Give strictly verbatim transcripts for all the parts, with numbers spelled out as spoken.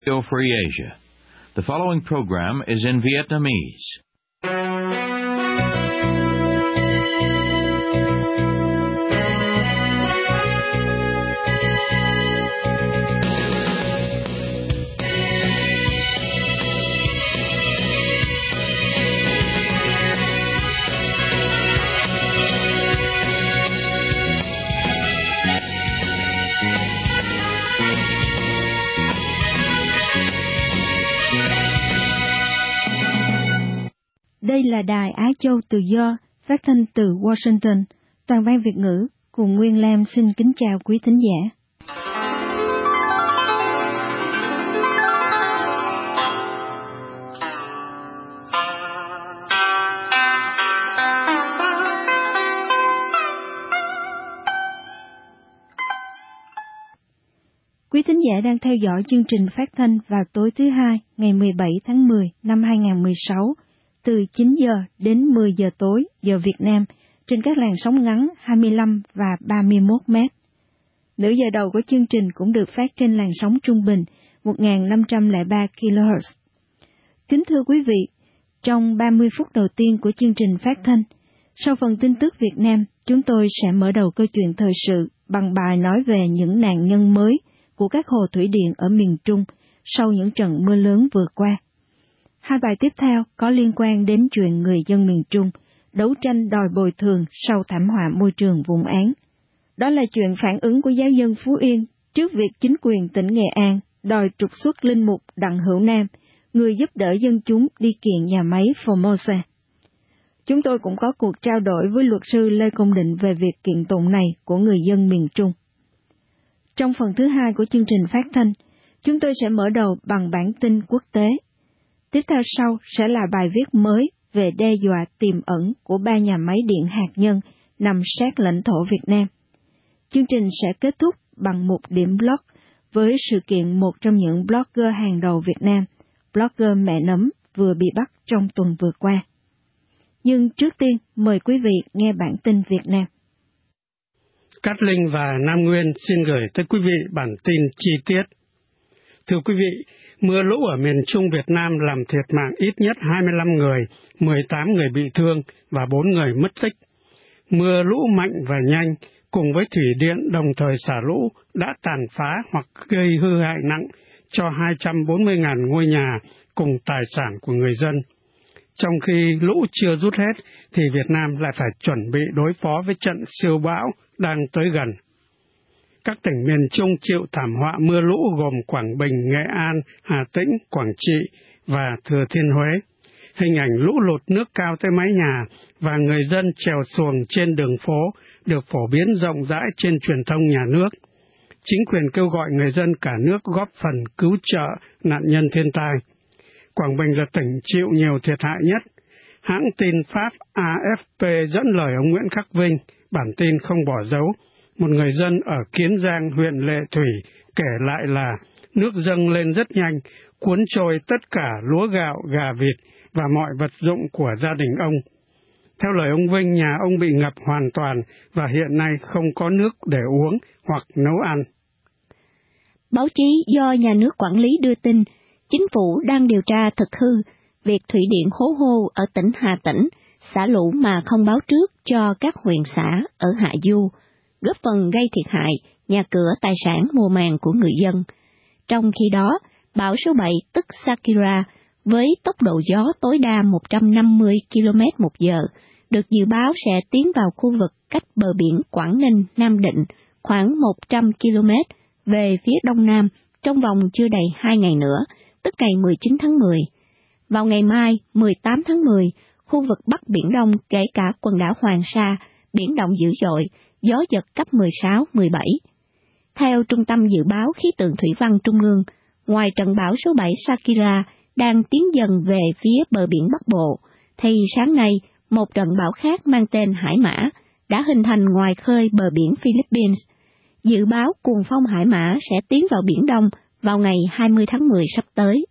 Radio Free Asia. The following program is in Vietnamese. Đây là Đài Á Châu Tự Do, phát thanh từ Washington. Toàn ban Việt ngữ cùng Nguyên Lam xin kính chào quý thính giả. Quý thính giả đang theo dõi chương trình phát thanh vào tối thứ Hai, ngày mười bảy tháng mười năm hai nghìn không trăm mười sáu, từ chín giờ đến mười giờ tối giờ Việt Nam, trên các làn sóng ngắn hai mươi lăm và ba mươi mốt mét. Nửa giờ đầu của chương trình cũng được phát trên làn sóng trung bình một nghìn năm trăm lẻ ba ki lô héc. Kính thưa quý vị, trong ba mươi phút đầu tiên của chương trình phát thanh, sau phần tin tức Việt Nam, chúng tôi sẽ mở đầu câu chuyện thời sự bằng bài nói về những nạn nhân mới của các hồ thủy điện ở miền Trung sau những trận mưa lớn vừa qua. Hai bài tiếp theo có liên quan đến chuyện người dân miền Trung đấu tranh đòi bồi thường sau thảm họa môi trường Vũng Áng. Đó là chuyện phản ứng của giáo dân Phú Yên trước việc chính quyền tỉnh Nghệ An đòi trục xuất linh mục Đặng Hữu Nam, người giúp đỡ dân chúng đi kiện nhà máy Formosa. Chúng tôi cũng có cuộc trao đổi với luật sư Lê Công Định về việc kiện tụng này của người dân miền Trung. Trong phần thứ hai của chương trình phát thanh, chúng tôi sẽ mở đầu bằng bản tin quốc tế. Tiếp theo sau sẽ là bài viết mới về đe dọa tiềm ẩn của ba nhà máy điện hạt nhân nằm sát lãnh thổ Việt Nam. Chương trình sẽ kết thúc bằng một điểm blog với sự kiện một trong những blogger hàng đầu Việt Nam, blogger Mẹ Nấm, vừa bị bắt trong tuần vừa qua. Nhưng trước tiên, mời quý vị nghe bản tin Việt Nam. Cát Linh và Nam Nguyên xin gửi tới quý vị bản tin chi tiết. Thưa quý vị, mưa lũ ở miền Trung Việt Nam làm thiệt mạng ít nhất hai mươi lăm người, mười tám người bị thương và bốn người mất tích. Mưa lũ mạnh và nhanh cùng với thủy điện đồng thời xả lũ đã tàn phá hoặc gây hư hại nặng cho hai trăm bốn mươi nghìn ngôi nhà cùng tài sản của người dân. Trong khi lũ chưa rút hết thì Việt Nam lại phải chuẩn bị đối phó với trận siêu bão đang tới gần. Các tỉnh miền Trung chịu thảm họa mưa lũ gồm Quảng Bình, Nghệ An, Hà Tĩnh, Quảng Trị và Thừa Thiên Huế. Hình ảnh lũ lụt nước cao tới mái nhà và người dân trèo xuồng trên đường phố được phổ biến rộng rãi trên truyền thông nhà nước. Chính quyền kêu gọi người dân cả nước góp phần cứu trợ nạn nhân thiên tai. Quảng Bình là tỉnh chịu nhiều thiệt hại nhất. Hãng tin Pháp A F P dẫn lời ông Nguyễn Khắc Vinh, bản tin không bỏ dấu, một người dân ở Kiến Giang, huyện Lệ Thủy, kể lại là nước dâng lên rất nhanh, cuốn trôi tất cả lúa gạo, gà vịt và mọi vật dụng của gia đình ông. Theo lời ông Vinh, nhà ông bị ngập hoàn toàn và hiện nay không có nước để uống hoặc nấu ăn. Báo chí do nhà nước quản lý đưa tin, chính phủ đang điều tra thực hư việc thủy điện Hố Hô ở tỉnh Hà Tĩnh xả lũ mà không báo trước cho các huyện xã ở Hạ Du, góp phần gây thiệt hại nhà cửa, tài sản mùa màng của người dân. Trong khi đó, bão số bảy tức Sakira với tốc độ gió tối đa một trăm năm mươi ki lô mét một giờ được dự báo sẽ tiến vào khu vực cách bờ biển Quảng Ninh, Nam Định khoảng một trăm ki lô mét về phía đông nam trong vòng chưa đầy hai ngày nữa, tức ngày mười chín tháng mười. Vào ngày mai, mười tám tháng mười, khu vực Bắc Biển Đông kể cả quần đảo Hoàng Sa, biển động dữ dội, gió giật cấp mười sáu, mười bảy. Theo Trung tâm Dự báo Khí tượng Thủy văn Trung ương, ngoài trận bão số bảy Sakira đang tiến dần về phía bờ biển Bắc Bộ, thì sáng nay, một trận bão khác mang tên Hải Mã đã hình thành ngoài khơi bờ biển Philippines. Dự báo cuồng phong Hải Mã sẽ tiến vào Biển Đông vào ngày hai mươi tháng mười sắp tới.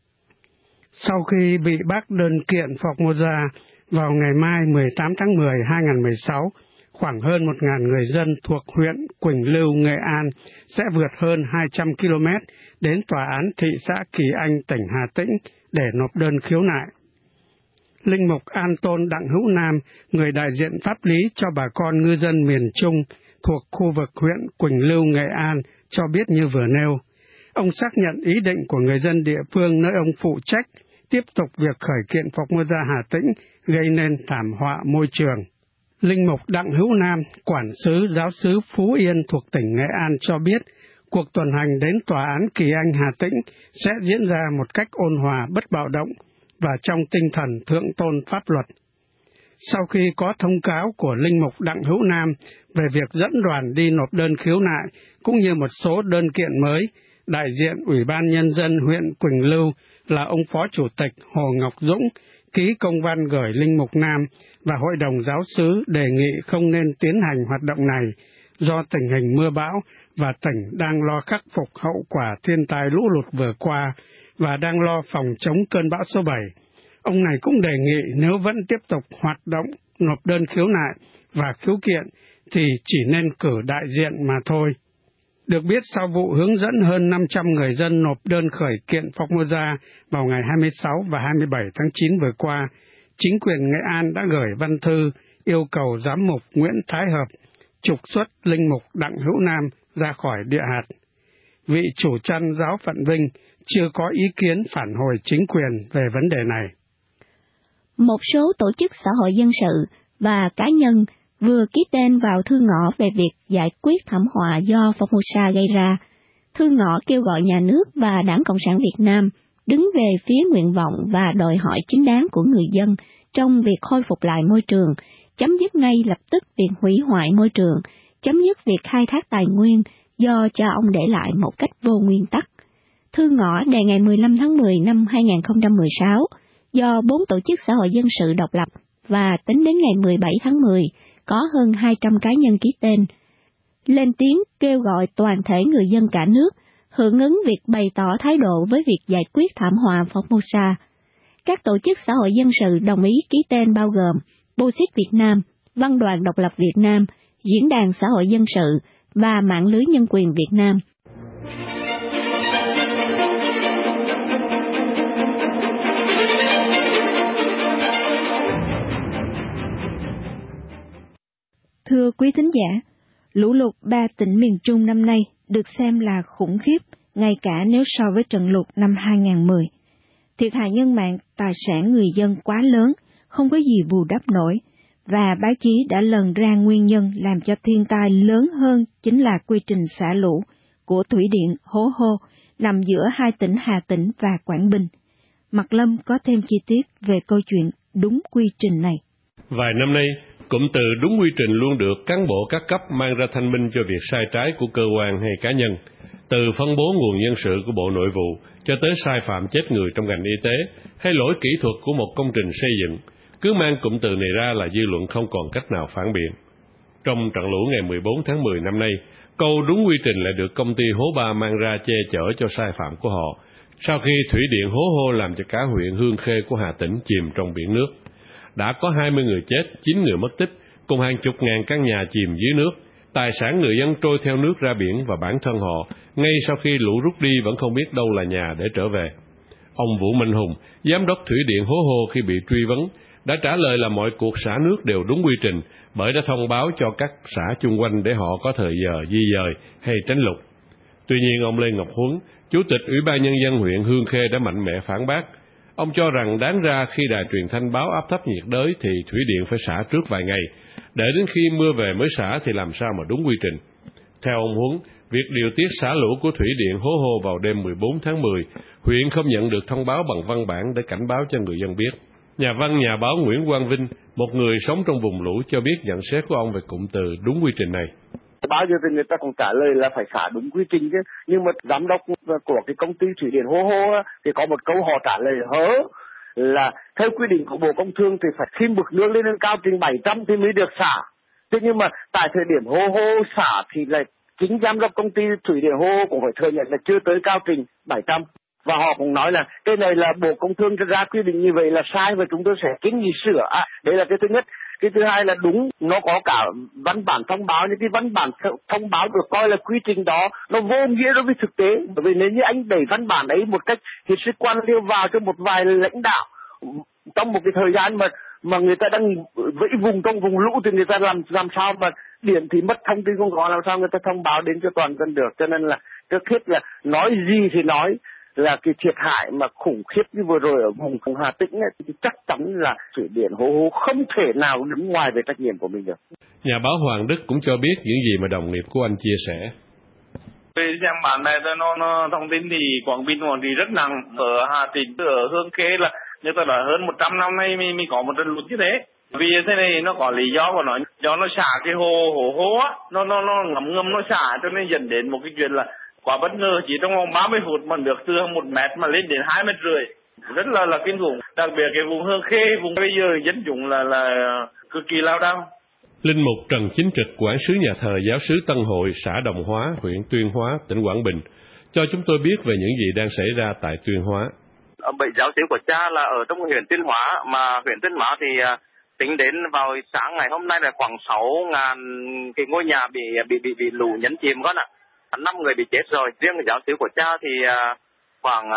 Sau khi bị bác đơn kiện Formosa vào ngày mai mười tám tháng mười năm hai nghìn không trăm mười sáu, khoảng hơn một nghìn người dân thuộc huyện Quỳnh Lưu, Nghệ An sẽ vượt hơn hai trăm ki lô mét đến Tòa án thị xã Kỳ Anh, tỉnh Hà Tĩnh để nộp đơn khiếu nại. Linh mục An Tôn Đặng Hữu Nam, người đại diện pháp lý cho bà con ngư dân miền Trung thuộc khu vực huyện Quỳnh Lưu, Nghệ An cho biết như vừa nêu. Ông xác nhận ý định của người dân địa phương nơi ông phụ trách tiếp tục việc khởi kiện Formosa Hà Tĩnh gây nên thảm họa môi trường. Linh mục Đặng Hữu Nam, quản sứ giáo xứ Phú Yên thuộc tỉnh Nghệ An cho biết, cuộc tuần hành đến Tòa án Kỳ Anh Hà Tĩnh sẽ diễn ra một cách ôn hòa, bất bạo động và trong tinh thần thượng tôn pháp luật. Sau khi có thông cáo của Linh mục Đặng Hữu Nam về việc dẫn đoàn đi nộp đơn khiếu nại cũng như một số đơn kiện mới, đại diện Ủy ban Nhân dân huyện Quỳnh Lưu là ông Phó Chủ tịch Hồ Ngọc Dũng ký công văn gửi Linh mục Nam và Hội đồng Giáo xứ đề nghị không nên tiến hành hoạt động này do tình hình mưa bão và tỉnh đang lo khắc phục hậu quả thiên tai lũ lụt vừa qua và đang lo phòng chống cơn bão số bảy. Ông này cũng đề nghị nếu vẫn tiếp tục hoạt động nộp đơn khiếu nại và khiếu kiện thì chỉ nên cử đại diện mà thôi. Được biết sau vụ hướng dẫn hơn năm trăm người dân nộp đơn khởi kiện Formosa vào ngày hai mươi sáu và hai mươi bảy tháng chín vừa qua, chính quyền Nghệ An đã gửi văn thư yêu cầu giám mục Nguyễn Thái Hợp trục xuất Linh mục Đặng Hữu Nam ra khỏi địa hạt. Vị chủ chăn giáo phận Vinh chưa có ý kiến phản hồi chính quyền về vấn đề này. Một số tổ chức xã hội dân sự và cá nhân vừa ký tên vào thư ngõ về việc giải quyết thảm họa do Formosa gây ra. Thư ngõ kêu gọi nhà nước và Đảng Cộng sản Việt Nam đứng về phía nguyện vọng và đòi hỏi chính đáng của người dân trong việc khôi phục lại môi trường, chấm dứt ngay lập tức việc hủy hoại môi trường, chấm dứt việc khai thác tài nguyên do cha ông để lại một cách vô nguyên tắc. Thư ngõ đề ngày mười lăm tháng mười năm hai nghìn không trăm mười sáu do bốn tổ chức xã hội dân sự độc lập và tính đến ngày mười bảy tháng mười có hơn hai trăm cá nhân ký tên, lên tiếng kêu gọi toàn thể người dân cả nước hưởng ứng việc bày tỏ thái độ với việc giải quyết thảm họa Formosa. Các tổ chức xã hội dân sự đồng ý ký tên bao gồm Bosit Việt Nam, Văn đoàn Độc lập Việt Nam, Diễn đàn xã hội dân sự và Mạng lưới nhân quyền Việt Nam. Thưa quý thính giả, lũ lụt ba tỉnh miền Trung năm nay được xem là khủng khiếp, ngay cả nếu so với trận lụt năm hai nghìn không trăm mười. Thiệt hại nhân mạng, tài sản người dân quá lớn, không có gì bù đắp nổi, và báo chí đã lần ra nguyên nhân làm cho thiên tai lớn hơn chính là quy trình xả lũ của thủy điện Hố Hô nằm giữa hai tỉnh Hà Tĩnh và Quảng Bình. Mạc Lâm có thêm chi tiết về câu chuyện đúng quy trình này. Vài năm nay, cụm từ đúng quy trình luôn được cán bộ các cấp mang ra thanh minh cho việc sai trái của cơ quan hay cá nhân, từ phân bố nguồn nhân sự của Bộ Nội vụ cho tới sai phạm chết người trong ngành y tế hay lỗi kỹ thuật của một công trình xây dựng. Cứ mang cụm từ này ra là dư luận không còn cách nào phản biện. Trong trận lũ ngày mười bốn tháng mười năm nay, câu đúng quy trình lại được công ty Hố Ba mang ra che chở cho sai phạm của họ, sau khi thủy điện Hố Hô làm cho cả huyện Hương Khê của Hà Tĩnh chìm trong biển nước. Đã có hai mươi người chết, chín người mất tích, cùng hàng chục ngàn căn nhà chìm dưới nước. Tài sản người dân trôi theo nước ra biển và bản thân họ, ngay sau khi lũ rút đi vẫn không biết đâu là nhà để trở về. Ông Vũ Minh Hùng, giám đốc thủy điện Hố Hô khi bị truy vấn, đã trả lời là mọi cuộc xả nước đều đúng quy trình, bởi đã thông báo cho các xã chung quanh để họ có thời giờ di dời hay tránh lụt. Tuy nhiên, ông Lê Ngọc Huấn, Chủ tịch Ủy ban Nhân dân huyện Hương Khê đã mạnh mẽ phản bác. Ông cho rằng đáng ra khi đài truyền thanh báo áp thấp nhiệt đới thì thủy điện phải xả trước vài ngày, để đến khi mưa về mới xả thì làm sao mà đúng quy trình. Theo ông Huấn, việc điều tiết xả lũ của thủy điện Hố Hô vào đêm mười bốn tháng mười, huyện không nhận được thông báo bằng văn bản để cảnh báo cho người dân biết. Nhà văn nhà báo Nguyễn Quang Vinh, một người sống trong vùng lũ, cho biết nhận xét của ông về cụm từ đúng quy trình này. Bao giờ thì người ta cũng trả lời là phải xả đúng quy trình chứ, nhưng mà giám đốc của cái công ty thủy điện Hố Hô thì có một câu họ trả lời hớ là theo quy định của Bộ Công Thương thì phải khi mực nước lên cao trên bảy trăm thì mới được xả. Thế nhưng mà tại thời điểm Hố Hô xả thì là chính giám đốc công ty thủy điện Hố Hô cũng phải thừa nhận là chưa tới cao trình bảy trăm. Và họ cũng nói là cái này là Bộ Công Thương ra quy định như vậy là sai và chúng tôi sẽ kiến nghị sửa. À, đấy là cái thứ nhất. Cái thứ hai là đúng, nó có cả văn bản thông báo, nhưng cái văn bản thông báo được coi là quy trình đó nó vô nghĩa đối với thực tế. Bởi vì nếu như anh đẩy văn bản ấy một cách hết sức quan liêu vào cho một vài lãnh đạo trong một cái thời gian mà mà người ta đang vẫy vùng trong vùng lũ, thì người ta làm làm sao mà điện thì mất, thông tin không có, làm sao người ta thông báo đến cho toàn dân được. Cho nên là trước hết là nói gì thì nói là cái thiệt hại mà khủng khiếp như vừa rồi ở vùng Hà Tĩnh ấy, thì chắc chắn là thủy điện Hố Hô không thể nào đứng ngoài về trách nhiệm của mình được. Nhà báo Hoàng Đức cũng cho biết những gì mà đồng nghiệp của anh chia sẻ. Về trang bản này nó, nó thông tin thì Quảng Bình Quảng Trị rất nặng, ở Hà Tĩnh, ở Hương Khê là như tôi nói hơn một trăm năm nay mới, mới có một trận lụt như thế. Vì thế này nó có lý do của nó, do nó xả cái hồ hồ hố á, nó nó nó ngấm ngâm nó xả, cho nên dẫn đến một cái chuyện là quá bất ngờ, chỉ trong vòng ba mươi phút mà được từ một mét mà lên đến hai mét rưỡi, rất là là kinh khủng. Đặc biệt cái vùng Hương Khê, vùng bây giờ dân chúng là là cực kỳ lao đao. Linh mục Trần Chính Trực, quản sứ nhà thờ giáo xứ Tân Hội, xã Đồng Hóa, huyện Tuyên Hóa, tỉnh Quảng Bình, cho chúng tôi biết về những gì đang xảy ra tại Tuyên Hóa. Bảy giáo xứ của cha là ở trong huyện Tuyên Hóa, mà huyện Tuyên Hóa thì tính đến vào sáng ngày hôm nay là khoảng sáu ngàn cái ngôi nhà bị bị bị bị lũ nhấn chìm con ạ. Năm người bị chết rồi. Riêng giáo xứ của cha thì khoảng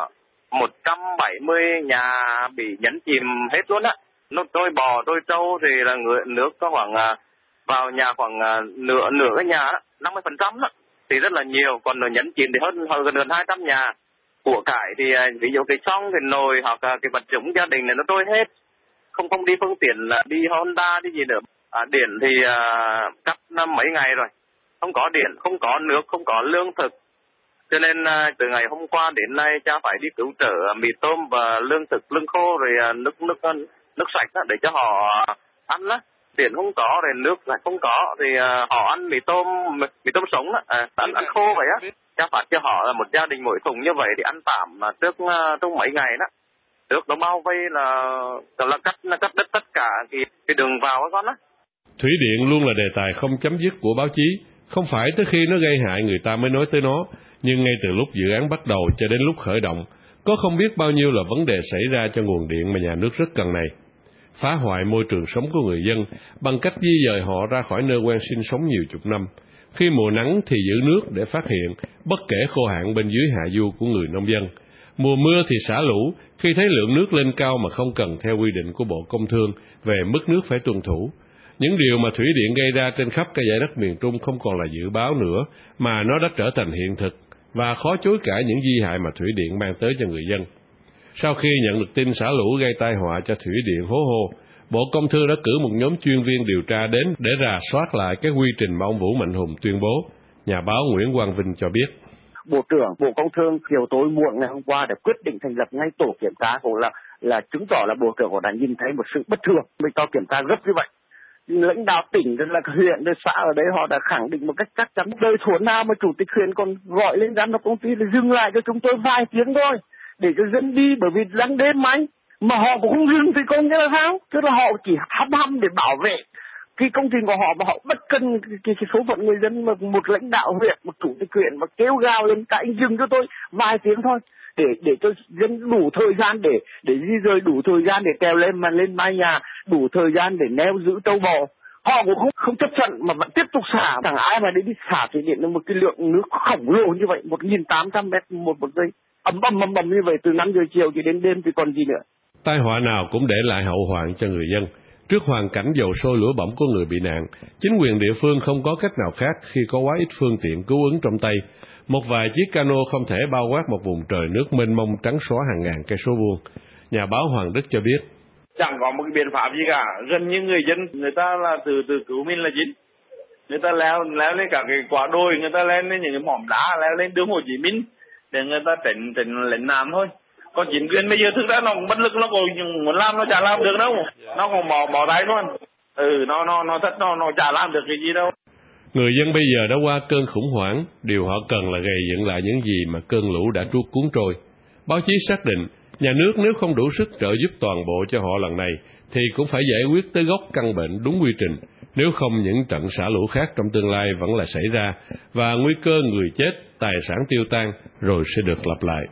một trăm bảy mươi nhà bị nhấn chìm hết luôn á. Nó trôi bò, trôi trâu thì là người, nước có khoảng vào nhà khoảng nửa nửa cái nhà đó, năm mươi phần trăm đó thì rất là nhiều. Còn nó nhấn chìm thì hơn hơn gần hai trăm nhà. Của cải thì ví dụ cái xong cái nồi hoặc cái vật dụng gia đình này nó trôi hết, không không đi phương tiện là đi Honda đi gì nữa. À, điện thì à, cắt năm mấy ngày rồi, không có điện, không có nước, không có lương thực, cho nên à, từ ngày hôm qua đến nay cha phải đi cứu trợ mì tôm và lương thực, lương khô rồi à, nước nước nước sạch đó, để cho họ ăn đó. Điện không có rồi nước lại không có thì à, họ ăn mì tôm mì, mì tôm sống đó, à, ăn ăn khô vậy á. Cha phát cho họ là một gia đình mỗi thùng như vậy để ăn tạm mà trước trong mấy ngày đó. Trước nó bao vây là là cắt là cắt đứt tất cả cái, cái đường vào đó con á. Thủy điện luôn là đề tài không chấm dứt của báo chí, không phải tới khi nó gây hại người ta mới nói tới nó, nhưng ngay từ lúc dự án bắt đầu cho đến lúc khởi động, có không biết bao nhiêu là vấn đề xảy ra cho nguồn điện mà nhà nước rất cần này. Phá hoại môi trường sống của người dân bằng cách di dời họ ra khỏi nơi quen sinh sống nhiều chục năm. Khi mùa nắng thì giữ nước để phát hiện, bất kể khô hạn bên dưới hạ du của người nông dân. Mùa mưa thì xả lũ, khi thấy lượng nước lên cao mà không cần theo quy định của Bộ Công Thương về mức nước phải tuân thủ. Những điều mà thủy điện gây ra trên khắp cái dải đất miền Trung không còn là dự báo nữa, mà nó đã trở thành hiện thực, và khó chối cãi những di hại mà thủy điện mang tới cho người dân. Sau khi nhận được tin xả lũ gây tai họa cho thủy điện Hố Hô, Bộ Công Thương đã cử một nhóm chuyên viên điều tra đến để rà soát lại cái quy trình mà ông Vũ Mạnh Hùng tuyên bố. Nhà báo Nguyễn Quang Vinh cho biết. Bộ trưởng Bộ Công Thương chiều tối muộn ngày hôm qua đã quyết định thành lập ngay tổ kiểm tra, cũng là là chứng tỏ là Bộ trưởng họ đã nhìn thấy một sự bất thường, mới cho kiểm tra gấp như vậy. Lãnh đạo tỉnh là huyện, xã ở đấy họ đã khẳng định một cách chắc chắn. Đời thuở nào mà chủ tịch huyện còn gọi lên giám đốc công ty là dừng lại cho chúng tôi vài tiếng thôi để cho dân đi, bởi vì lắng đêm mà anh. Mà họ cũng không dừng thì có nghĩa là sao? Tức là họ chỉ hăm hăm để bảo vệ cái công trình của họ, mà họ bất cân cái, cái, cái số phận người dân. Mà một lãnh đạo huyện, một chủ tịch huyện mà kêu gào lên cả anh dừng cho tôi vài tiếng thôi để để cho dân đủ thời gian để để di rời, đủ thời gian để trèo lên mà lên mái nhà, đủ thời gian để neo giữ trâu bò. Họ cũng không không chấp nhận mà vẫn tiếp tục xả. Chẳng ai mà đi xả thủy điện một cái lượng nước khổng lồ như vậy, một nghìn tám trăm mét một một giây, ấm ấm ấm ấm như vậy từ năm giờ chiều cho đến đêm thì còn gì nữa. Tai họa nào cũng để lại hậu hoạn cho người dân. Trước hoàn cảnh dầu sôi lửa bỏng của người bị nạn, chính quyền địa phương không có cách nào khác khi có quá ít phương tiện cứu ứng trong tay. Một vài chiếc cano không thể bao quát một vùng trời nước mênh mông trắng xóa hàng ngàn cây số vuông. Nhà báo Hoàng Đức cho biết. Chẳng có một cái biện pháp gì cả, gần như người dân người ta là từ từ cứu mình là chính. Người ta leo leo lên cả cái quả đồi, người ta lên lên những cái mỏm đá, leo lên đường Hồ Chí Minh để người ta tránh tránh lệnh nam thôi. Còn chính quyền bây giờ thực ra nó cũng bất lực, nó còn muốn làm nó chả làm được đâu, nó còn bỏ bỏ tay luôn. Ừ, nó nó nó thật nó nó chả làm được cái gì đâu. Người dân bây giờ đã qua cơn khủng hoảng, điều họ cần là gây dựng lại những gì mà cơn lũ đã trút cuốn trôi. Báo chí xác định, nhà nước nếu không đủ sức trợ giúp toàn bộ cho họ lần này, thì cũng phải giải quyết tới gốc căn bệnh đúng quy trình. Nếu không, những trận xả lũ khác trong tương lai vẫn là xảy ra, và nguy cơ người chết, tài sản tiêu tan, rồi sẽ được lặp lại.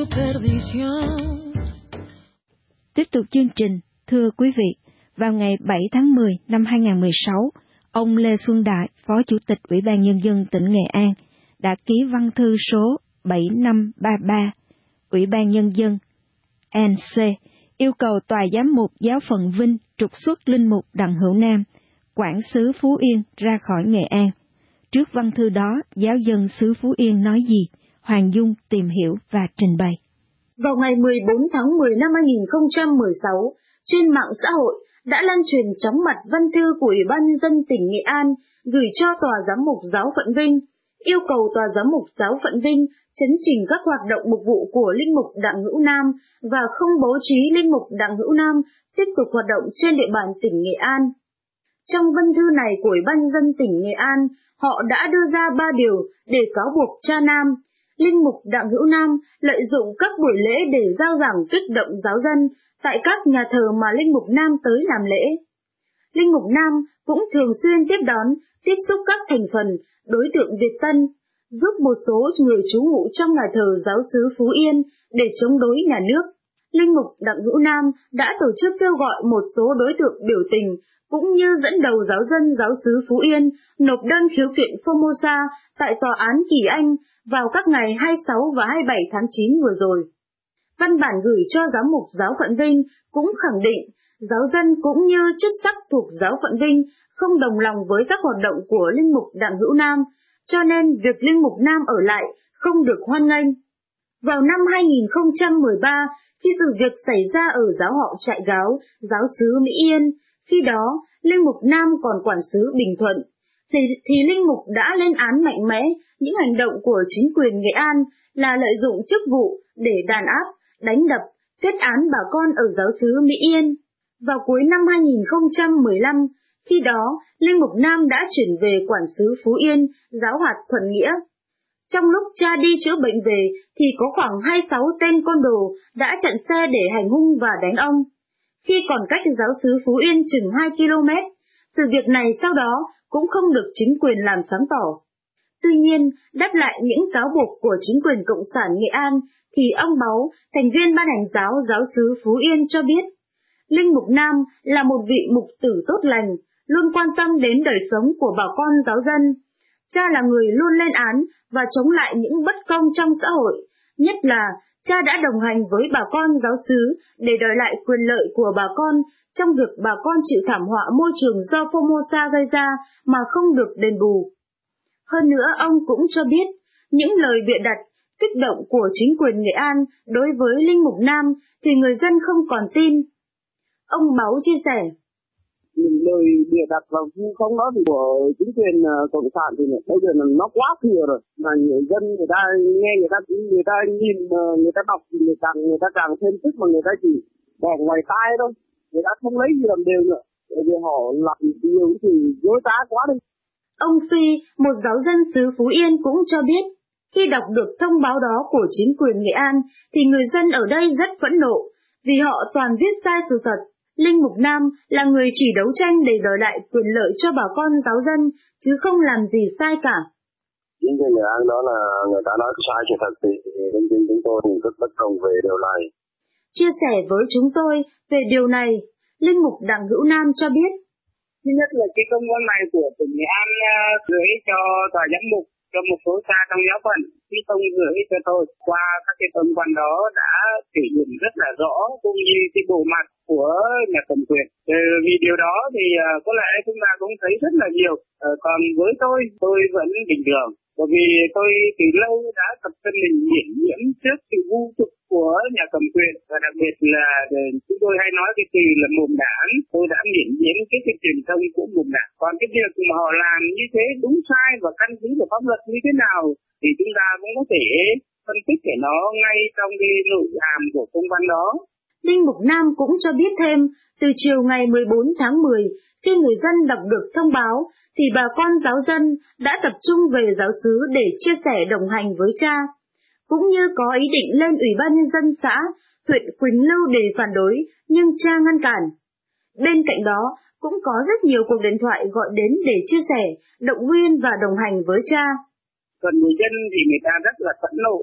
Tiếp tục chương trình, thưa quý vị, vào ngày bảy tháng mười năm hai nghìn không trăm mười sáu, ông Lê Xuân Đại, Phó Chủ tịch Ủy ban Nhân dân tỉnh Nghệ An, đã ký văn thư số bảy năm ba ba, Ủy ban Nhân dân en xê, yêu cầu Tòa Giám mục Giáo phận Vinh trục xuất linh mục Đặng Hữu Nam, quản xứ Phú Yên ra khỏi Nghệ An. Trước văn thư đó, giáo dân xứ Phú Yên nói gì? Hoàng Dung tìm hiểu và trình bày. Vào ngày mười bốn tháng mười năm hai nghìn không trăm mười sáu, trên mạng xã hội đã lan truyền chóng mặt văn thư của Ủy ban Nhân dân tỉnh Nghệ An gửi cho Tòa Giám mục Giáo phận Vinh, yêu cầu Tòa Giám mục Giáo phận Vinh chấn chỉnh các hoạt động mục vụ của linh mục Đặng Hữu Nam và không bố trí linh mục Đặng Hữu Nam tiếp tục hoạt động trên địa bàn tỉnh Nghệ An. Trong văn thư này của Ủy ban Nhân dân tỉnh Nghệ An, họ đã đưa ra ba điều để cáo buộc cha Nam. Linh mục Đặng Hữu Nam lợi dụng các buổi lễ để rao giảng kích động giáo dân tại các nhà thờ mà linh mục Nam tới làm lễ. Linh mục Nam cũng thường xuyên tiếp đón, tiếp xúc các thành phần, đối tượng Việt Tân, giúp một số người trú ngụ trong nhà thờ giáo xứ Phú Yên để chống đối nhà nước. Linh mục Đặng Hữu Nam đã tổ chức kêu gọi một số đối tượng biểu tình, cũng như dẫn đầu giáo dân giáo xứ Phú Yên nộp đơn khiếu kiện Formosa tại Tòa án Kỳ Anh vào các ngày hai mươi sáu và hai mươi bảy tháng chín vừa rồi. Văn bản gửi cho Giám mục Giáo phận Vinh cũng khẳng định giáo dân cũng như chức sắc thuộc Giáo phận Vinh không đồng lòng với các hoạt động của linh mục Đặng Hữu Nam, cho nên việc linh mục Nam ở lại không được hoan nghênh. Vào năm hai nghìn không trăm mười ba, khi sự việc xảy ra ở giáo họ Trại Gáo, giáo xứ Mỹ Yên, khi đó linh mục Nam còn quản xứ Bình Thuận, thì, thì linh mục đã lên án mạnh mẽ những hành động của chính quyền Nghệ An là lợi dụng chức vụ để đàn áp, đánh đập, kết án bà con ở giáo xứ Mỹ Yên. Vào cuối năm hai nghìn không trăm mười lăm, khi đó linh mục Nam đã chuyển về quản xứ Phú Yên, giáo hạt Thuận Nghĩa. Trong lúc cha đi chữa bệnh về thì có khoảng hai mươi sáu tên côn đồ đã chặn xe để hành hung và đánh ông. Khi còn cách giáo xứ Phú Yên chừng hai ki lô mét, sự việc này sau đó cũng không được chính quyền làm sáng tỏ. Tuy nhiên, đáp lại những cáo buộc của chính quyền Cộng sản Nghệ An, thì ông Báu, thành viên ban hành giáo giáo xứ Phú Yên cho biết, linh mục Nam là một vị mục tử tốt lành, luôn quan tâm đến đời sống của bà con giáo dân. Cha là người luôn lên án và chống lại những bất công trong xã hội, nhất là cha đã đồng hành với bà con giáo xứ để đòi lại quyền lợi của bà con trong việc bà con chịu thảm họa môi trường do Formosa gây ra mà không được đền bù. Hơn nữa, ông cũng cho biết, những lời bịa đặt, kích động của chính quyền Nghệ An đối với linh mục Nam thì người dân không còn tin. Ông Báu chia sẻ, những lời bịa đặt và vu khống đó thì của chính quyền cộng sản thì bây giờ nó quá thừa rồi, mà người dân người ta nghe, người ta người ta nhìn, người ta đọc thì người càng người ta càng thêm tức, mà người ta chỉ bỏ ngoài tai thôi, người ta không lấy gì làm đều nữa, bởi vì họ làm điều thì dối trá quá đi. Ông Phi, một giáo dân xứ Phú Yên cũng cho biết, khi đọc được thông báo đó của chính quyền Nghệ An thì người dân ở đây rất phẫn nộ, vì họ toàn viết sai sự thật. Linh mục Nam là người chỉ đấu tranh để đòi lại quyền lợi cho bà con giáo dân, chứ không làm gì sai cả. Chính quyền Nghệ An đó là người ta nói sai sự thật thì bên bên chúng tôi thì rất bất đồng về điều này. Chia sẻ với chúng tôi về điều này, Linh mục Đặng Hữu Nam cho biết. Thứ nhất là cái công văn này của tỉnh Nghệ An gửi cho Tòa Giám mục, cho một số cha trong giáo phận, khi không gửi cho tôi. Qua các cái công văn đó đã thể hiện rất là rõ, cũng như cái bộ mặt của nhà cầm quyền. Ừ, vì điều đó thì uh, có lẽ chúng ta cũng thấy rất là nhiều. Uh, còn với tôi, tôi vẫn bình thường. Bởi vì tôi từ lâu đã tập thân mình nhiễm nhiễm trước sự vu tục của nhà cầm quyền. Và đặc biệt là chúng tôi hay nói cái từ là mồm đảng. Tôi đã nhiễm nhiễm cái, cái truyền thông của mồm đảng. Còn cái việc mà họ làm như thế đúng sai và căn cứ vào pháp luật như thế nào thì chúng ta cũng có thể phân tích để nó ngay trong cái nội hàm của công văn đó. Linh mục Nam cũng cho biết thêm, từ chiều ngày mười bốn tháng mười, khi người dân đọc được thông báo, thì bà con giáo dân đã tập trung về giáo xứ để chia sẻ đồng hành với cha, cũng như có ý định lên Ủy ban Nhân dân xã, huyện Quỳnh Lưu để phản đối, nhưng cha ngăn cản. Bên cạnh đó, cũng có rất nhiều cuộc điện thoại gọi đến để chia sẻ, động viên và đồng hành với cha. Còn người dân thì người ta rất là phẫn nộ.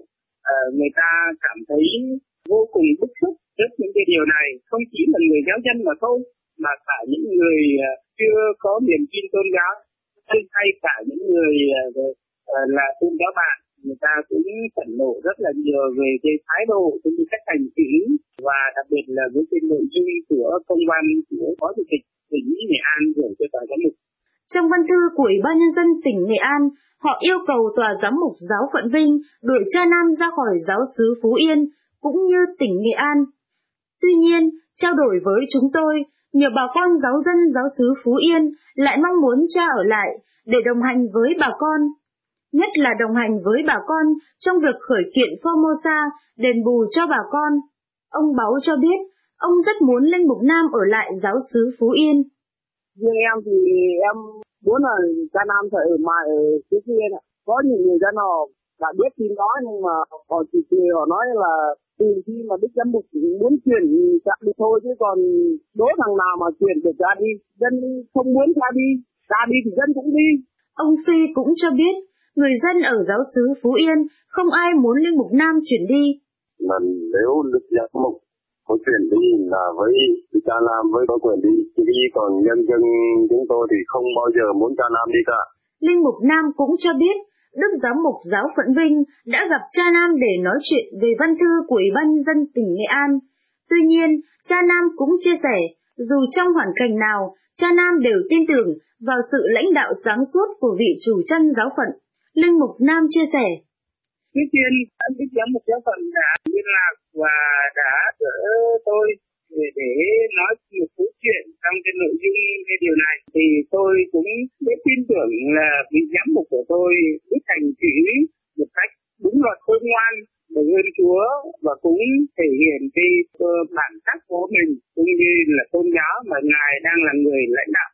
uh, người ta cảm thấy vô cùng bức xúc trước những cái điều này, không chỉ là người giáo dân mà thôi, mà cả những người uh, chưa có niềm tin tôn giáo, hay cả những người uh, uh, là tôn giáo bạn, người ta cũng phẫn nộ rất là nhiều về cái thái độ cũng như cách hành xử, và đặc biệt là với cái nội dung của công văn của Phó Chủ tịch tỉnh Nghệ An gửi cho tòa giám mục. Trong văn thư của Ủy ban Nhân dân tỉnh Nghệ An, họ yêu cầu tòa giám mục giáo phận Vinh đuổi cha Nam ra khỏi giáo xứ Phú Yên cũng như tỉnh Nghệ An. Tuy nhiên, trao đổi với chúng tôi, nhiều bà con giáo dân giáo xứ Phú Yên lại mong muốn cha ở lại để đồng hành với bà con, nhất là đồng hành với bà con trong việc khởi kiện Formosa đền bù cho bà con. Ông Báu cho biết, ông rất muốn linh mục Nam ở lại giáo xứ Phú Yên. Riêng em thì em muốn là cha Nam phải ở mãi ở Phú Yên ạ. Có những người dân họ đã biết tin đó, nhưng mà họ chỉ cười, họ nói là từ khi mà Đức Giám mục muốn chuyển cha đi thôi, chứ còn đố thằng nào mà chuyển được cha đi, dân không muốn cha đi, cha đi thì dân cũng đi. Ông Phi cũng cho biết, người dân ở giáo xứ Phú Yên không ai muốn linh mục Nam chuyển đi. Mà nếu Đức Giám mục có chuyển đi là với cha Nam với có quyền đi, đi còn nhân dân chúng tôi thì không bao giờ muốn cha Nam đi cả. Linh mục Nam cũng cho biết, Đức Giám mục giáo phận Vinh đã gặp cha Nam để nói chuyện về văn thư của Ủy ban Nhân dân tỉnh Nghệ An. Tuy nhiên, cha Nam cũng chia sẻ, dù trong hoàn cảnh nào, cha Nam đều tin tưởng vào sự lãnh đạo sáng suốt của vị chủ chân giáo phận. Linh mục Nam chia sẻ, Trước tiên, Đức Giám mục giáo phận đã liên lạc và đã gỡ tôi để, để nói một số chuyện trong cái nội dung cái điều này, thì tôi cũng biết tin tưởng là vị giám mục của tôi biết hành xử một cách đúng luật khôn ngoan để ơn Chúa, và cũng thể hiện cái bản sắc của mình cũng như là tôn giáo mà Ngài đang là người lãnh đạo.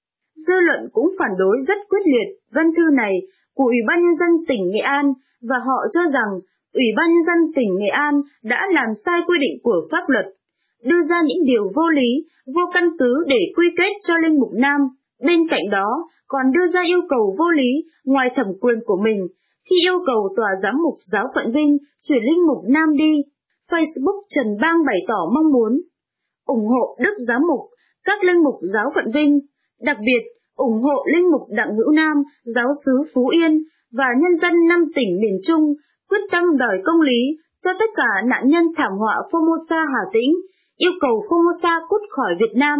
Dư luận cũng phản đối rất quyết liệt văn thư này của Ủy ban Nhân dân tỉnh Nghệ An, và họ cho rằng Ủy ban Nhân dân tỉnh Nghệ An đã làm sai quy định của pháp luật, đưa ra những điều vô lý, vô căn cứ để quy kết cho linh mục Nam. Bên cạnh đó, còn đưa ra yêu cầu vô lý ngoài thẩm quyền của mình khi yêu cầu tòa giám mục giáo phận Vinh chuyển linh mục Nam đi. Facebook Trần Bang bày tỏ mong muốn ủng hộ Đức Giám mục, các linh mục giáo phận Vinh, đặc biệt ủng hộ linh mục Đặng Hữu Nam, giáo xứ Phú Yên và nhân dân năm tỉnh miền Trung quyết tâm đòi công lý cho tất cả nạn nhân thảm họa Formosa Hà Tĩnh, yêu cầu Formosa cút khỏi Việt Nam.